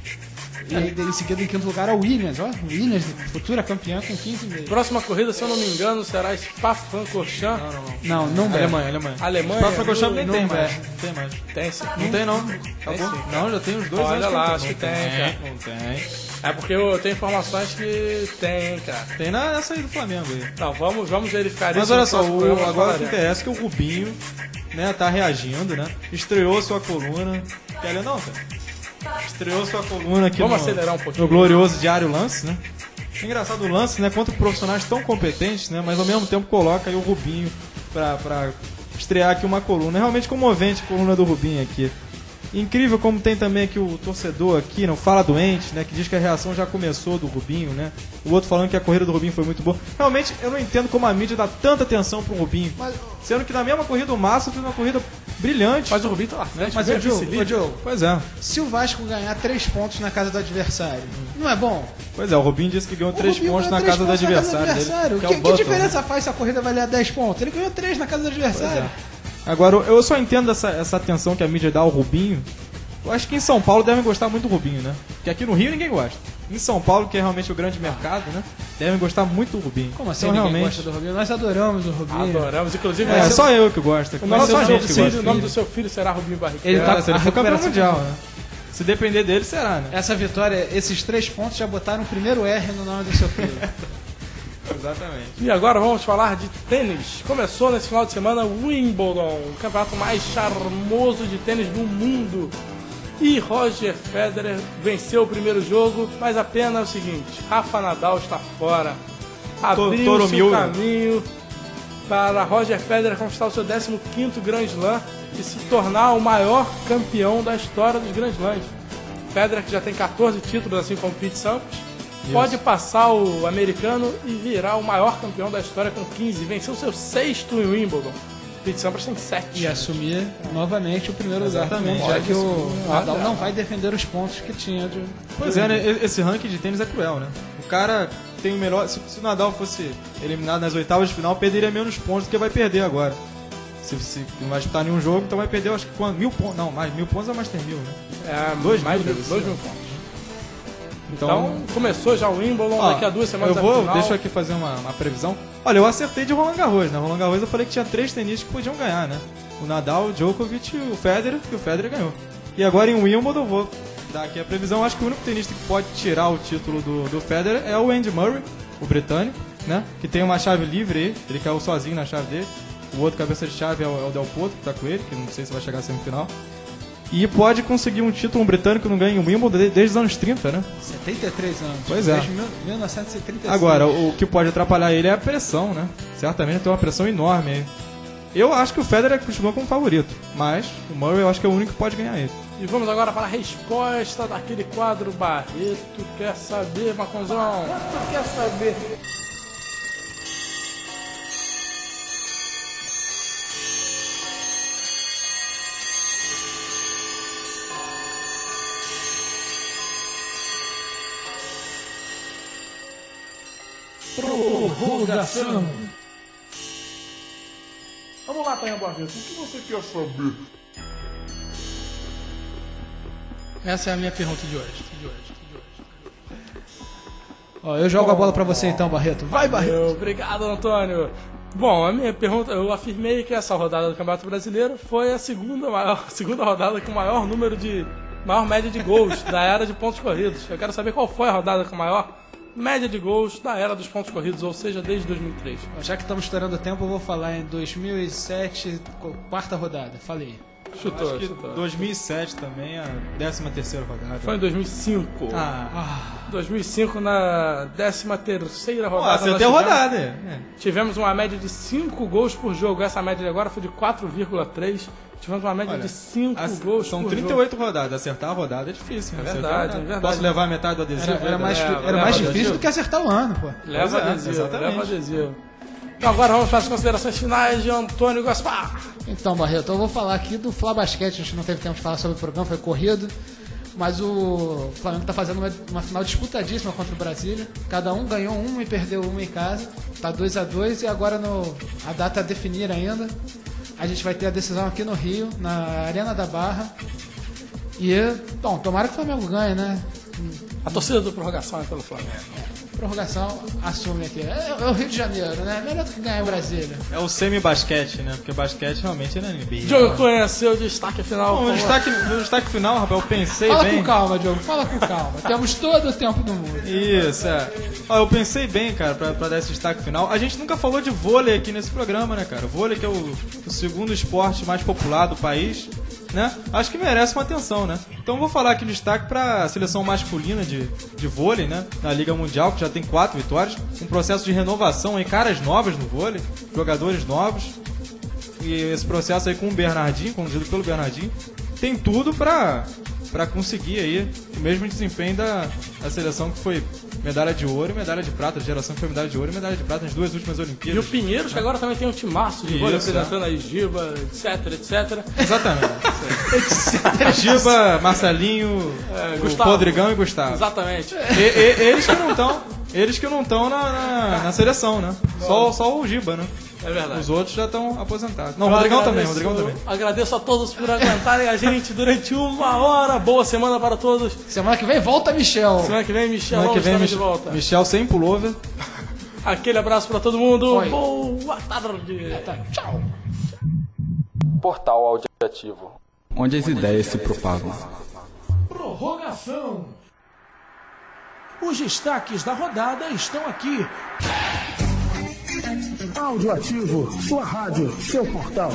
E aí, em seguida, em quinto lugar, a Williams, ó, Williams, futura campeã, com quinze e meio. Próxima corrida, se eu não me engano, será Spa-Francorchamps. Não, não vai. Alemanha, Alemanha. Alemanha. Spa-Francorchamps nem não tem vai. mais. Não tem mais. Tem sim. Não tem, não. Acabou? sim. Não, já tem uns dois Olha anos lá, não acho que tem, Não cara. Não tem. É porque eu tenho informações que tem, cara. Tem na- nessa aí do Flamengo aí. Então, vamos, vamos verificar Mas isso. olha no só, próximo o, programa, agora o que falaremos. interessa é que o Rubinho, né, tá reagindo, né? Estreou sua coluna. Quer ler não, cara? Estreou sua coluna aqui Vamos no, acelerar um pouquinho. no glorioso Diário Lance, né? É engraçado o Lance, né? Contra profissionais tão competentes, né? Mas ao mesmo tempo coloca aí o Rubinho pra, pra estrear aqui uma coluna. É realmente comovente a coluna do Rubinho aqui. Incrível como tem também aqui o torcedor aqui, não fala doente, né? Que diz que a reação já começou do Rubinho, né? O outro falando que a corrida do Rubinho foi muito boa. Realmente, eu não entendo como a mídia dá tanta atenção pro Rubinho. Mas- Sendo que na mesma corrida o Massa fez uma corrida brilhante. Mas o Rubinho tá lá frente. Mas, veio ô, Diogo, vice-líder. ô, Diogo, Pois é. se o Vasco ganhar três pontos na casa do adversário, não é bom? Pois é, o Rubinho disse que ganhou O três Rubinho pontos ganhou na três casa do pontos na adversário, dele, adversário. que é Que, o que Button. diferença faz se a corrida valer dez pontos? Ele ganhou três na casa do adversário. Agora, eu só entendo essa, essa atenção que a mídia dá ao Rubinho. Eu acho que em São Paulo devem gostar muito do Rubinho, né? Porque aqui no Rio ninguém gosta. Em São Paulo, que é realmente o grande mercado, né? Devem gostar muito do Rubinho. Como assim Então, ninguém realmente... gosta do Rubinho? Nós adoramos o Rubinho. Adoramos. Inclusive, É, vai ser- só eu que gosto. Aqui. o nome, Mas do só seu gente que filho, gosta. o nome do seu filho será Rubinho Barrichello. Ele tá- É, se ele a for campeão recuperação- mundial, né? Se depender dele, será, né? Essa vitória, esses três pontos já botaram o primeiro R no nome do seu filho. Exatamente. E agora vamos falar de tênis. Começou nesse final de semana o Wimbledon, o campeonato mais charmoso de tênis do mundo. E Roger Federer venceu o primeiro jogo, mas a pena é o seguinte: Rafa Nadal está fora. Abriu-se Toro o Mil. caminho para Roger Federer conquistar o seu décimo quinto Grand Slam e se tornar o maior campeão da história dos Grand Slams. Federer, que já tem quatorze títulos, assim como Pete Sampras, pode passar o americano e virar o maior campeão da história com quinze. Venceu o seu sexto em Wimbledon. Pete Sampras tem sete. E assumir novamente o primeiro lugar. Exatamente. Já que o Ah, Nadal é. não vai defender os pontos que tinha de. Pois é, né? Esse ranking de tênis é cruel, né? O cara tem o melhor... Se, se o Nadal fosse eliminado nas oitavas de final, perderia menos pontos do que vai perder agora. Se, se não vai disputar nenhum jogo, então vai perder, eu acho que quanto? Mil pontos. Não, mais mil pontos é mais ter mil, né? É, Dois mais mil, de deve dois ser. mil pontos. Então, Então, começou já o Wimbledon, ó, daqui a duas semanas eu da vou, final. deixa eu aqui fazer uma, uma previsão. Olha, eu acertei de Roland Garros, né? Roland Garros eu falei que tinha três tenistas que podiam ganhar, né? O Nadal, o Djokovic e o Federer, e o Federer ganhou. E agora em Wimbledon eu vou dar aqui a previsão. Eu acho que o único tenista que pode tirar o título do, do Federer é o Andy Murray, o britânico, né? Que tem uma chave livre aí, ele caiu sozinho na chave dele. O outro cabeça de chave é o, é o Del Potro, que tá com ele, que não sei se vai chegar à semifinal. E pode conseguir um título britânico que não ganha o Wimbledon desde, desde os anos trinta, né? setenta e três anos. Pois é. Desde mil novecentos e trinta e seis. Agora, o que pode atrapalhar ele é a pressão, né? Certamente tem uma pressão enorme aí. Eu acho que o Federer continua como favorito, mas o Murray eu acho que é o único que pode ganhar ele. E vamos agora para a resposta daquele quadro Barreto Quer Saber, Maconzão? Barreto Quer Saber. Prorrogação. Vamos lá, Tonho Barreto, o que você quer saber? Essa é a minha pergunta de hoje. De hoje, de hoje. Ó, eu jogo a bola pra você então, Barreto. Vai, Barreto. Obrigado, Antônio. Bom, a minha pergunta, eu afirmei que essa rodada do Campeonato Brasileiro foi a segunda, maior, segunda rodada com o maior número de... maior média de gols da era de pontos corridos. Eu quero saber qual foi a rodada com a maior média de gols da era dos pontos corridos, ou seja, desde dois mil e três. Já que estamos estourando o tempo, eu vou falar em dois mil e sete, quarta rodada. Falei. Chutou, Acho que chutou. dois mil e sete também, a décima terceira rodada. Foi em dois mil e cinco. Ah, dois mil e cinco, na décima terceira rodada. você nós tem a tivemos- rodada. É. Tivemos uma média de cinco gols por jogo. Essa média de agora foi de quatro vírgula três. Tivemos uma média Olha, de cinco As- gols São por trinta e jogo. oito rodadas. Acertar a rodada é difícil. né? É Acertar verdade, a rodada. é verdade. Posso levar metade do adesivo? Era, era mais, É, era leva mais adesivo. difícil do que acertar o ano, pô. Leva Pois é, adesivo, exatamente. leva adesivo. Então agora vamos para as considerações finais de Antônio Gaspar. Então, Barreto, eu vou falar aqui do Fla Basquete. A gente não teve tempo de falar sobre o programa, foi corrido. Mas o Flamengo tá fazendo uma, uma final disputadíssima contra o Brasília. Cada um ganhou uma e perdeu uma em casa. Tá dois a dois e agora no, a data a definir ainda. A gente vai ter a decisão aqui no Rio, na Arena da Barra. E, bom, tomara que o Flamengo ganhe, né? A torcida do Prorrogação é pelo Flamengo. Prorrogação assume aqui. É, é o Rio de Janeiro, né? Melhor do que ganhar em Brasília. É o semi-basquete, né? Porque basquete realmente é na N B A. Diogo Cunha, seu destaque final. Bom, por no, favor. destaque, no destaque final, rapaz, eu pensei Fala bem. com calma, Diogo. Fala com calma. Temos todo o tempo do mundo. Isso, é. Ó, eu pensei bem, cara, pra, pra dar esse destaque final. A gente nunca falou de vôlei aqui nesse programa, né, cara? O vôlei que é o, o segundo esporte mais popular do país, né? Acho que merece uma atenção, né? Então eu vou falar aqui de destaque pra seleção masculina de, de vôlei, né? Na Liga Mundial, que já tem quatro vitórias. Um processo de renovação aí, caras novas no vôlei, jogadores novos. E esse processo aí com o Bernardinho, conduzido pelo Bernardinho, tem tudo pra, pra conseguir aí o mesmo desempenho da, da seleção que foi medalha de ouro e medalha de prata, a geração que foi medalha de ouro e medalha de prata nas duas últimas E o Olimpíadas. Pinheiros, que agora também tem um timaço de vôlei Isso, apresentando aí Giba, etc, etc. Exatamente. Giba, Marcelinho, É, o Gustavo. Podrigão e Gustavo. Exatamente. E- e- eles que não estão, eles que não estão na, na, na seleção, né? Só, só o Giba, né? É verdade. Os outros já estão aposentados. Não, o Eu Rodrigão agradeço- também, o Rodrigão também. Agradeço a todos por aguentarem a gente durante uma hora. Boa semana para todos. Semana que vem volta, Michel. Semana que vem, Michel, Semana que vem, estamos de Mich- volta. Michel sem pullover. Aquele abraço para todo mundo. Oi. Boa tarde. Tchau. Portal Audiativo, onde as ideias se propagam. Prorrogação. Os destaques da rodada estão aqui. Audioativo, sua rádio, seu portal.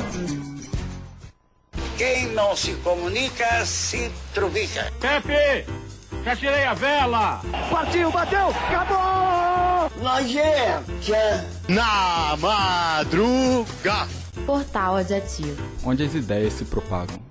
Quem não se comunica, se trubica. Pepe, já tirei a vela. Partiu, bateu, acabou! Nojenta. Na madruga. Portal Audiativo. Onde as ideias se propagam.